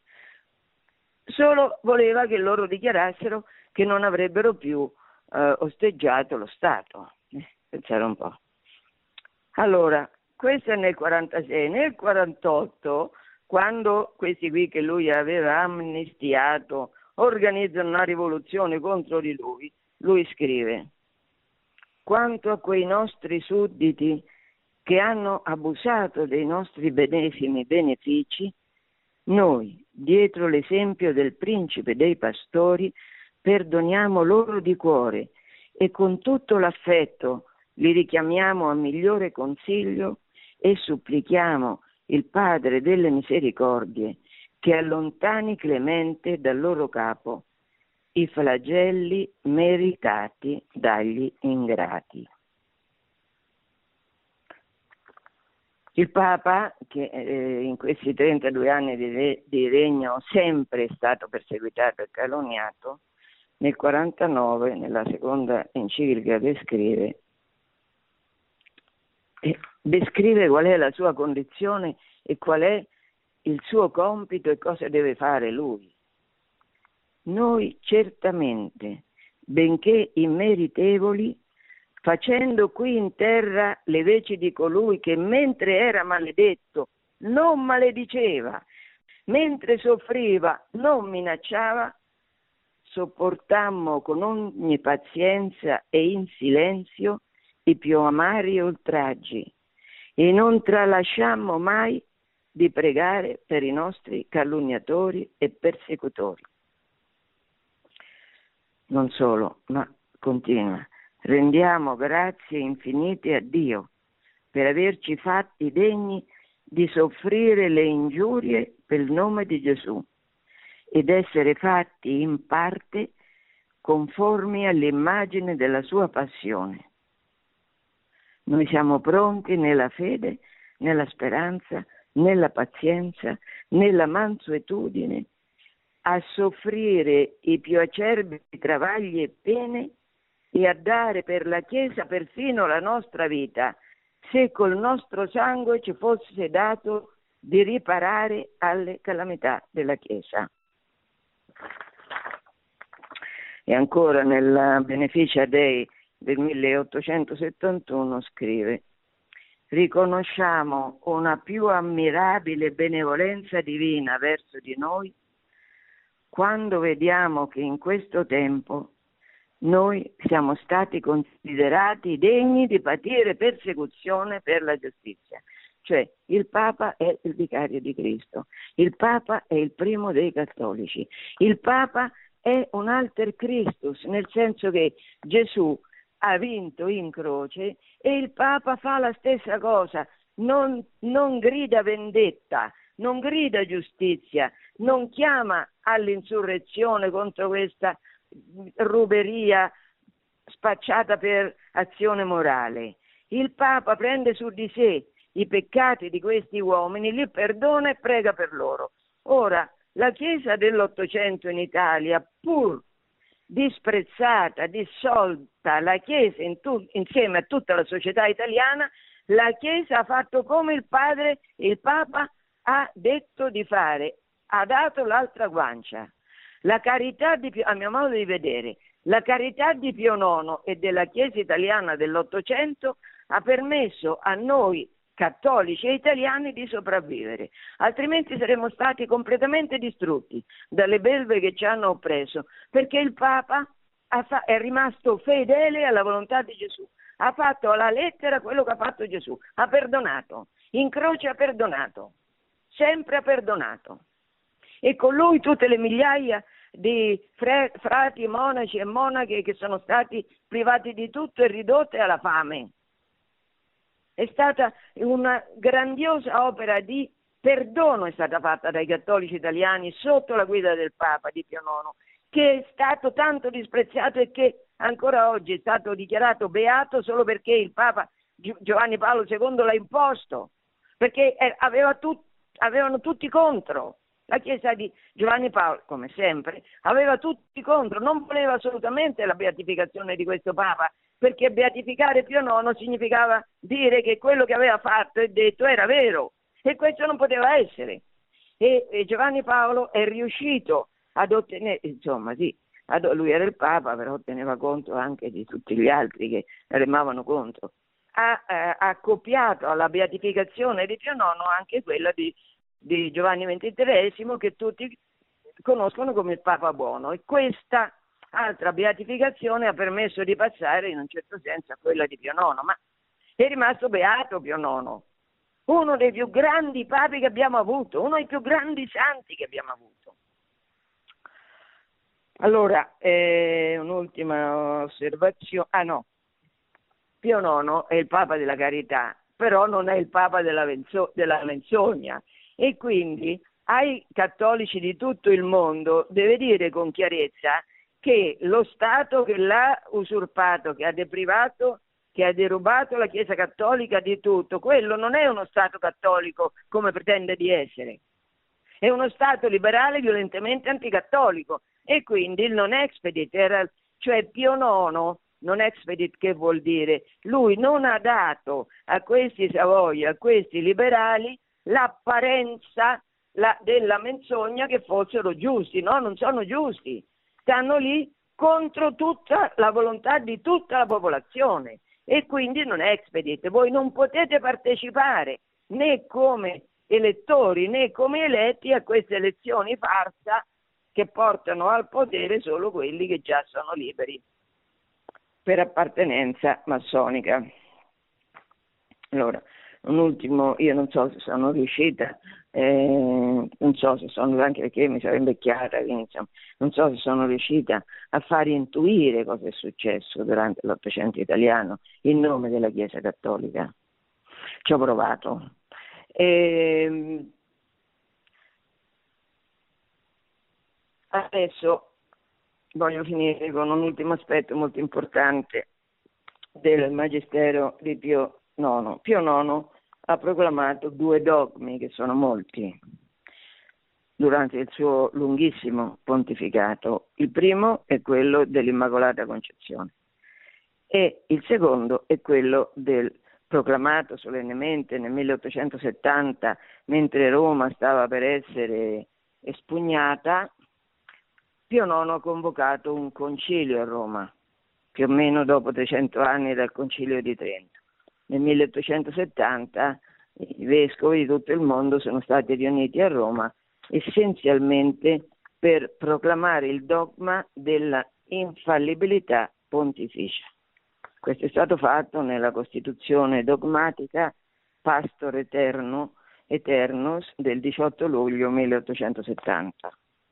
Solo voleva che loro dichiarassero che non avrebbero più eh, osteggiato lo Stato. Eh, pensare un po'. Allora, questo è nel quarantasei. Nel quarantotto, quando questi qui che lui aveva amnistiato organizzano una rivoluzione contro di lui, lui scrive: quanto a quei nostri sudditi che hanno abusato dei nostri benessimi benefici, noi, dietro l'esempio del principe dei pastori, perdoniamo loro di cuore e con tutto l'affetto li richiamiamo a migliore consiglio e supplichiamo il Padre delle misericordie che allontani clemente dal loro capo i flagelli meritati dagli ingrati. Il Papa, che eh, in questi trentadue anni di, re, di regno sempre è stato perseguitato e calunniato, nel quarantanove, nella seconda enciclica che scrive, eh, descrive qual è la sua condizione e qual è il suo compito e cosa deve fare lui. Noi certamente, benché immeritevoli, facendo qui in terra le veci di colui che mentre era maledetto non malediceva, mentre soffriva non minacciava, sopportammo con ogni pazienza e in silenzio i più amari oltraggi e non tralasciammo mai di pregare per i nostri calunniatori e persecutori. Non solo, ma continua. Rendiamo grazie infinite a Dio per averci fatti degni di soffrire le ingiurie per il nome di Gesù ed essere fatti in parte conformi all'immagine della sua passione. Noi siamo pronti nella fede, nella speranza, nella pazienza, nella mansuetudine, a soffrire i più acerbi travagli e pene e a dare per la Chiesa perfino la nostra vita, se col nostro sangue ci fosse dato di riparare alle calamità della Chiesa. E ancora nella Beneficia Dei del milleottocentosettantuno scrive: riconosciamo una più ammirabile benevolenza divina verso di noi quando vediamo che in questo tempo noi siamo stati considerati degni di patire persecuzione per la giustizia. Cioè il Papa è il vicario di Cristo, il Papa è il primo dei cattolici, il Papa è un alter Christus, nel senso che Gesù ha vinto in croce e il Papa fa la stessa cosa, non, non grida vendetta, non grida giustizia, non chiama all'insurrezione contro questa ruberia spacciata per azione morale. Il Papa prende su di sé i peccati di questi uomini, li perdona e prega per loro. Ora, la Chiesa dell'Ottocento in Italia, pur disprezzata, dissolta, la Chiesa in tu, insieme a tutta la società italiana, la Chiesa ha fatto come il padre, il Papa ha detto di fare, ha dato l'altra guancia. La carità di Pio, a mio modo di vedere, la carità di Pio nono e della Chiesa italiana dell'Ottocento ha permesso a noi cattolici e italiani di sopravvivere, altrimenti saremmo stati completamente distrutti dalle belve che ci hanno oppresso, perché il Papa è rimasto fedele alla volontà di Gesù, ha fatto alla lettera quello che ha fatto Gesù, ha perdonato, in croce ha perdonato, sempre ha perdonato, e con lui tutte le migliaia di frati, monaci e monache che sono stati privati di tutto e ridotte alla fame. È stata una grandiosa opera di perdono, è stata fatta dai cattolici italiani sotto la guida del Papa di Pio nono, che è stato tanto disprezzato e che ancora oggi è stato dichiarato beato solo perché il Papa Giovanni Paolo secondo l'ha imposto, perché aveva tut, avevano tutti contro. La Chiesa di Giovanni Paolo, come sempre, aveva tutti contro, non voleva assolutamente la beatificazione di questo Papa, perché beatificare Pio nono significava dire che quello che aveva fatto e detto era vero, e questo non poteva essere. E, e Giovanni Paolo è riuscito ad ottenere, insomma sì, ad, lui era il Papa, però teneva conto anche di tutti gli altri che remavano contro. Ha, eh, ha copiato alla beatificazione di Pio nono anche quella di di Giovanni ventitreesimo, che tutti conoscono come il Papa buono, e questa altra beatificazione ha permesso di passare in un certo senso a quella di Pio nono, ma è rimasto beato Pio nono, uno dei più grandi papi che abbiamo avuto, uno dei più grandi santi che abbiamo avuto. Allora, eh, un'ultima osservazione, ah no, Pio nono è il Papa della carità, però non è il Papa della, menzo- della menzogna, e quindi ai cattolici di tutto il mondo deve dire con chiarezza che lo Stato che l'ha usurpato, che ha deprivato, che ha derubato la Chiesa cattolica di tutto, quello non è uno Stato cattolico come pretende di essere, è uno Stato liberale violentemente anticattolico, e quindi il non expedit era, cioè Pio nono, non expedit che vuol dire? Lui non ha dato a questi Savoia, a questi liberali, l'apparenza la, della menzogna che fossero giusti, no? Non sono giusti, stanno lì contro tutta la volontà di tutta la popolazione, e quindi non è expedit. Voi non potete partecipare né come elettori né come eletti a queste elezioni farsa che portano al potere solo quelli che già sono liberi per appartenenza massonica. Allora, un ultimo, io non so se sono riuscita, eh, non so se sono, anche perché mi sarei invecchiata, quindi, insomma, non so se sono riuscita a far intuire cosa è successo durante l'Ottocento italiano in nome della Chiesa Cattolica. Ci ho provato. E, Adesso voglio finire con un ultimo aspetto molto importante del Magistero di Pio nono. Pio nono ha proclamato due dogmi, che sono molti, durante il suo lunghissimo pontificato. Il primo è quello dell'Immacolata Concezione e il secondo è quello del proclamato solennemente nel milleottocentosettanta, mentre Roma stava per essere espugnata. Pio nono ha convocato un concilio a Roma, più o meno dopo trecento anni dal concilio di Trento. Nel milleottocentosettanta i vescovi di tutto il mondo sono stati riuniti a Roma essenzialmente per proclamare il dogma della infallibilità pontificia. Questo è stato fatto nella Costituzione dogmatica Pastor Eterno, Eternus del diciotto luglio milleottocentosettanta.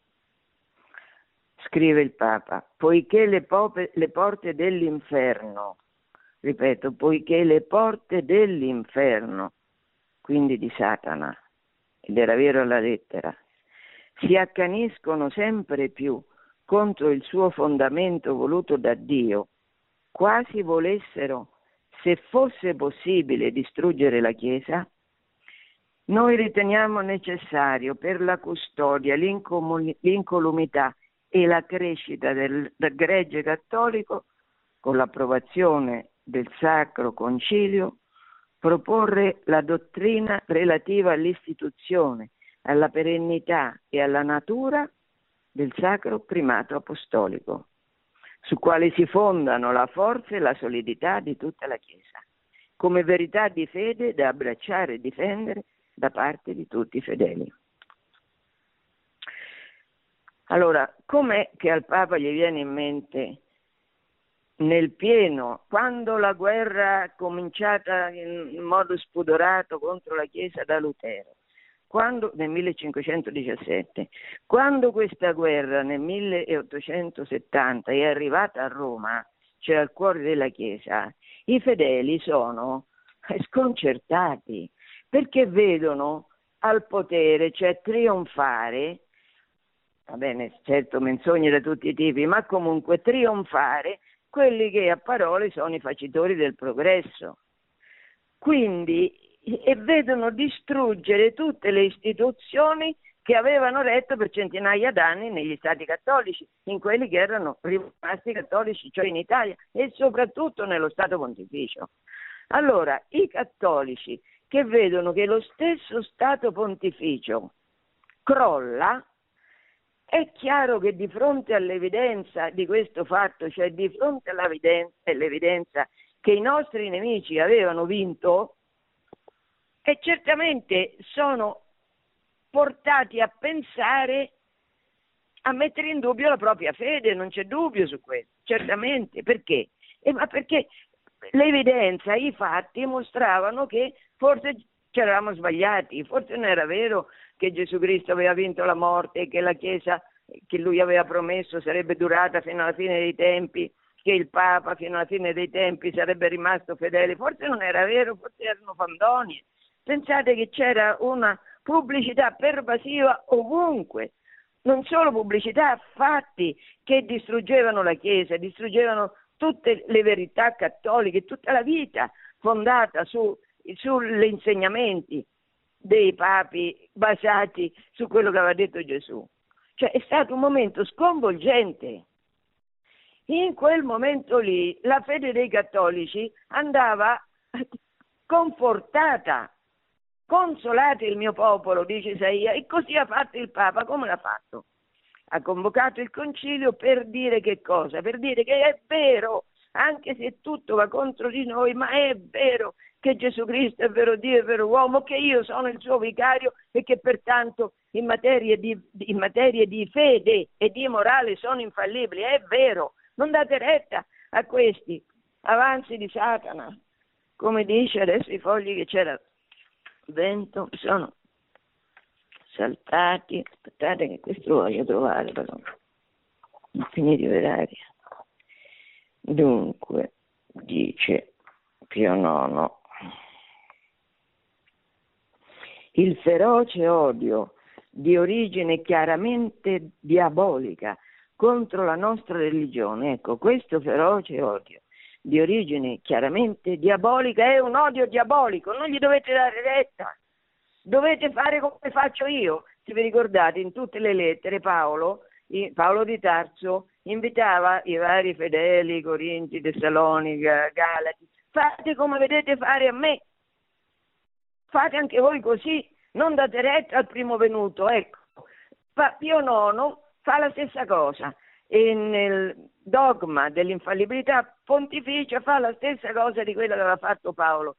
Scrive il Papa: poiché le, pope, le porte dell'inferno, ripeto, poiché le porte dell'inferno, quindi di Satana, ed era vero la lettera, si accaniscono sempre più contro il suo fondamento voluto da Dio, quasi volessero, se fosse possibile, distruggere la Chiesa, noi riteniamo necessario per la custodia, l'incolumità e la crescita del, del gregge cattolico, con l'approvazione del Sacro Concilio, proporre la dottrina relativa all'istituzione, alla perennità e alla natura del Sacro Primato Apostolico, su quale si fondano la forza e la solidità di tutta la Chiesa, come verità di fede da abbracciare e difendere da parte di tutti i fedeli. Allora, com'è che al Papa gli viene in mente, nel pieno, quando la guerra è cominciata in modo spudorato contro la Chiesa da Lutero, quando, nel millecinquecentodiciassette, quando questa guerra nel milleottocentosettanta è arrivata a Roma, cioè al cuore della Chiesa, i fedeli sono sconcertati perché vedono al potere, cioè trionfare, va bene, certo menzogne da tutti i tipi, ma comunque trionfare quelli che a parole sono i facitori del progresso. Quindi, e vedono distruggere tutte le istituzioni che avevano retto per centinaia d'anni negli stati cattolici, in quelli che erano rimasti cattolici, cioè in Italia, e soprattutto nello Stato Pontificio. Allora, i cattolici che vedono che lo stesso Stato Pontificio crolla, è chiaro che di fronte all'evidenza di questo fatto, cioè di fronte all'evidenza che i nostri nemici avevano vinto, e certamente sono portati a pensare, a mettere in dubbio la propria fede, non c'è dubbio su questo, certamente. Perché? Eh, ma perché l'evidenza, i fatti mostravano che forse ci eravamo sbagliati, forse non era vero che Gesù Cristo aveva vinto la morte e che la Chiesa che lui aveva promesso sarebbe durata fino alla fine dei tempi, che il Papa fino alla fine dei tempi sarebbe rimasto fedele, forse non era vero, forse erano fandonie. Pensate che c'era una pubblicità pervasiva ovunque, non solo pubblicità, fatti che distruggevano la Chiesa, distruggevano tutte le verità cattoliche, tutta la vita fondata su, sugli insegnamenti dei papi basati su quello che aveva detto Gesù. Cioè è stato un momento sconvolgente. In quel momento lì la fede dei cattolici andava confortata. Consolate il mio popolo, dice Isaia, e così ha fatto il Papa. Come l'ha fatto? Ha convocato il concilio per dire che cosa? Per dire che è vero, anche se tutto va contro di noi, ma è vero che Gesù Cristo è vero Dio, è vero uomo, che io sono il suo vicario e che pertanto in materia di, in materia di fede e di morale sono infallibili. È vero, non date retta a questi avanzi di Satana. Come dice adesso i fogli che c'era vento sono saltati. Aspettate che questo lo voglio trovare, però non finito di vedere. Dunque dice Pio nono: il feroce odio di origine chiaramente diabolica contro la nostra religione. Ecco, questo feroce odio di origine chiaramente diabolica è un odio diabolico, non gli dovete dare retta, dovete fare come faccio io. Se vi ricordate, in tutte le lettere Paolo, Paolo di Tarso invitava i vari fedeli, Corinti, Tessalonica, Galati, fate come vedete fare a me, fate anche voi così, non date retta al primo venuto. Ecco, Pio nono fa la stessa cosa e nel dogma dell'infallibilità pontificia fa la stessa cosa di quella che aveva fatto Paolo,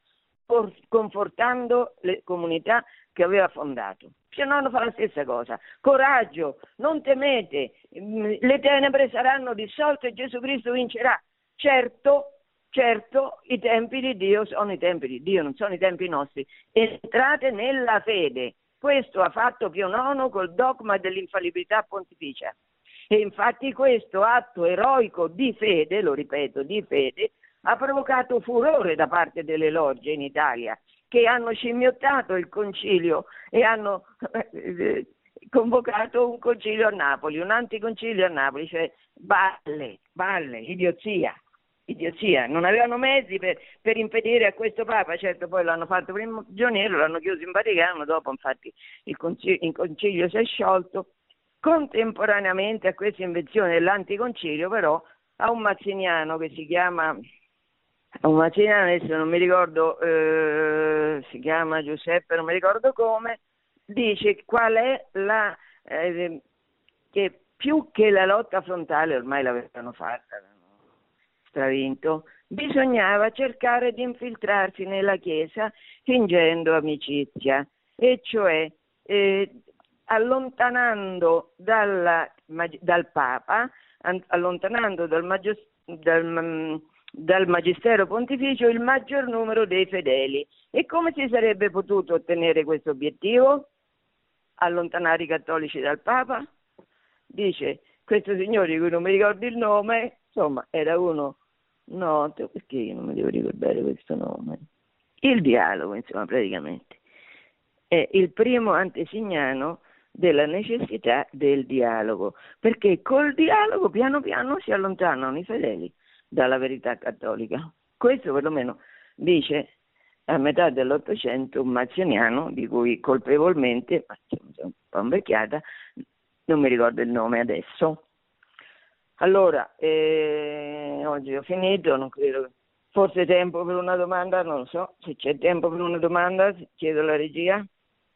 confortando le comunità che aveva fondato. Pio nono fa la stessa cosa. Coraggio, non temete, le tenebre saranno dissolte e Gesù Cristo vincerà. Certo, certo, i tempi di Dio sono i tempi di Dio, non sono i tempi nostri. Entrate nella fede. Questo ha fatto Pio nono col dogma dell'infallibilità pontificia. E infatti questo atto eroico di fede, lo ripeto, di fede, ha provocato furore da parte delle logge in Italia, che hanno scimmiottato il concilio e hanno eh, convocato un concilio a Napoli, un anticoncilio a Napoli, cioè balle, balle, idiozia, idiozia. Non avevano mezzi per, per impedire a questo Papa, certo poi l'hanno fatto prigioniero, l'hanno chiuso in Vaticano, dopo infatti il concilio, il concilio si è sciolto. Contemporaneamente a questa invenzione dell'anticoncilio però a un mazziniano che si chiama un mazziniano, adesso non mi ricordo, eh, si chiama Giuseppe, non mi ricordo come, dice qual è la eh, che più che la lotta frontale, ormai l'avevano fatta, l'hanno stravinto, bisognava cercare di infiltrarsi nella Chiesa fingendo amicizia, e cioè eh, allontanando dalla, dal Papa, allontanando dal, maggior, dal, dal Magistero Pontificio il maggior numero dei fedeli. E come si sarebbe potuto ottenere questo obiettivo? Allontanare i cattolici dal Papa? Dice questo signore di cui non mi ricordo il nome, insomma era uno noto, perché io non mi devo ricordare questo nome, il dialogo, insomma, praticamente è il primo antesignano della necessità del dialogo, perché col dialogo piano piano si allontanano i fedeli dalla verità cattolica. Questo perlomeno dice a metà dell'Ottocento un mazziniano di cui colpevolmente, ma sono un po' invecchiata, non mi ricordo il nome adesso. Allora, eh, oggi ho finito, non credo, forse tempo per una domanda, non lo so, se c'è tempo per una domanda chiedo alla regia.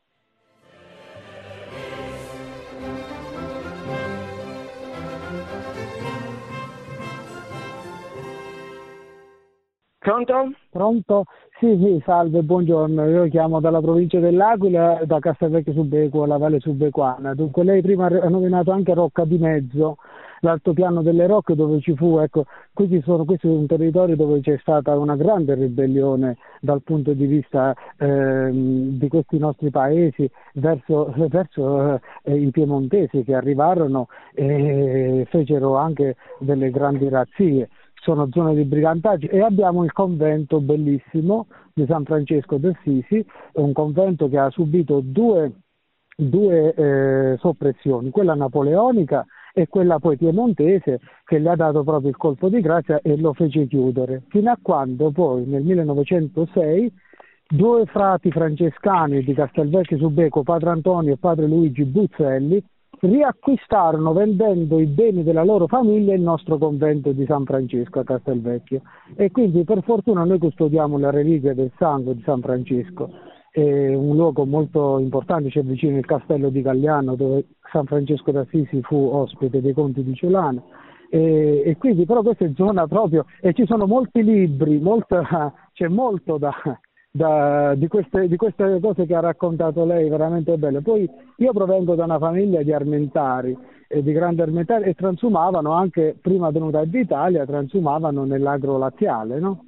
Pronto? Pronto? Sì, sì, salve, buongiorno. Io chiamo dalla provincia dell'Aquila, da Castelvecchio Subequo, la Valle Subequana. Dunque, lei prima ha nominato anche Rocca di Mezzo, l'altopiano delle Rocche, dove ci fu, ecco, questi sono, questo è un territorio dove c'è stata una grande ribellione dal punto di vista eh, di questi nostri paesi verso, verso eh, i piemontesi che arrivarono e fecero anche delle grandi razzie. Sono zone di brigantaggio e abbiamo il convento bellissimo di San Francesco d'Assisi, un convento che ha subito due, due eh, soppressioni, quella napoleonica e quella poi piemontese, che le ha dato proprio il colpo di grazia e lo fece chiudere, fino a quando poi nel millenovecentosei due frati francescani di Castelvecchio Subequo, padre Antonio e padre Luigi Buzzelli, riacquistarono, vendendo i beni della loro famiglia, il nostro convento di San Francesco a Castelvecchio, e quindi per fortuna noi custodiamo la reliquia del sangue di San Francesco. È un luogo molto importante, c'è vicino il castello di Gagliano dove San Francesco d'Assisi fu ospite dei conti di Celano, e, e quindi però questa è zona proprio, e ci sono molti libri, molta, c'è molto da Da, di, queste, di queste cose che ha raccontato lei, veramente belle. Poi io provengo da una famiglia di armentari, eh, di grandi armentari, e transumavano anche, prima venuta d'Italia, transumavano nell'agro laziale, no?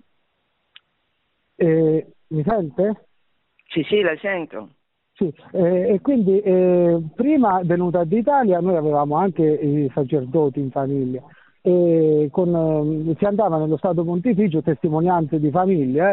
E, mi sente? Sì, sì, la sento. Sì, eh, e quindi eh, prima venuta d'Italia noi avevamo anche i sacerdoti in famiglia, e con, eh, si andava nello Stato Pontificio, testimonianze di famiglia, eh,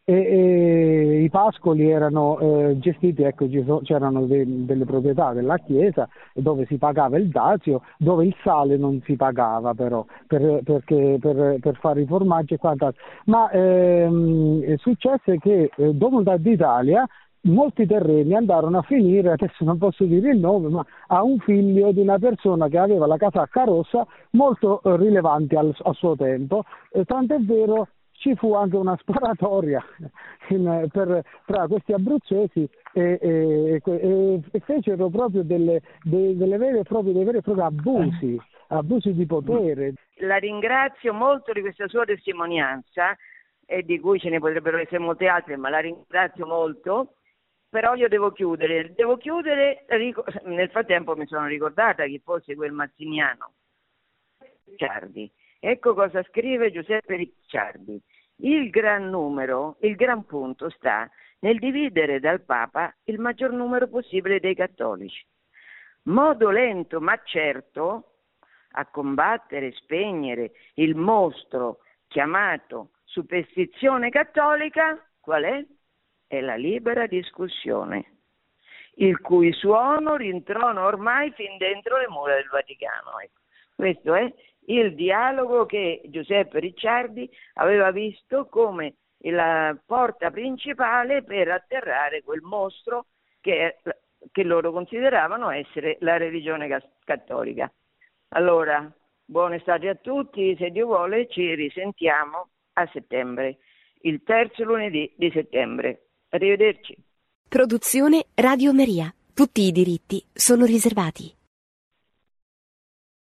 e, e i pascoli erano eh, gestiti, ecco, ci so, c'erano de, delle proprietà della chiesa dove si pagava il dazio, dove il sale non si pagava però per, perché, per, per fare i formaggi e quant'altro. Ma ehm, successe che eh, dopo l'unità d'Italia molti terreni andarono a finire, adesso non posso dire il nome, ma a un figlio di una persona che aveva la casacca rossa molto eh, rilevante al, a suo tempo, eh, tant'è vero ci fu anche una sparatoria in, per, tra questi abruzzesi e, e, e, e fecero proprio delle, de, delle vere e proprie, dei veri e propri abusi, abusi di potere. La ringrazio molto di questa sua testimonianza, e di cui ce ne potrebbero essere molte altre, ma la ringrazio molto. Però io devo chiudere, devo chiudere, nel frattempo mi sono ricordata che fosse quel Mazziniano Ricciardi. Ecco cosa scrive Giuseppe Ricciardi. Il gran numero, il gran punto sta nel dividere dal Papa il maggior numero possibile dei cattolici. Modo lento ma certo a combattere e spegnere il mostro chiamato superstizione cattolica, qual è? È la libera discussione, il cui suono rintrona ormai fin dentro le mura del Vaticano. Ecco. Questo è il dialogo che Giuseppe Ricciardi aveva visto come la porta principale per atterrare quel mostro che, che loro consideravano essere la religione cattolica. Allora, buona estate a tutti, se Dio vuole ci risentiamo a settembre, il terzo lunedì di settembre. Arrivederci. Produzione Radio Maria. Tutti i diritti sono riservati.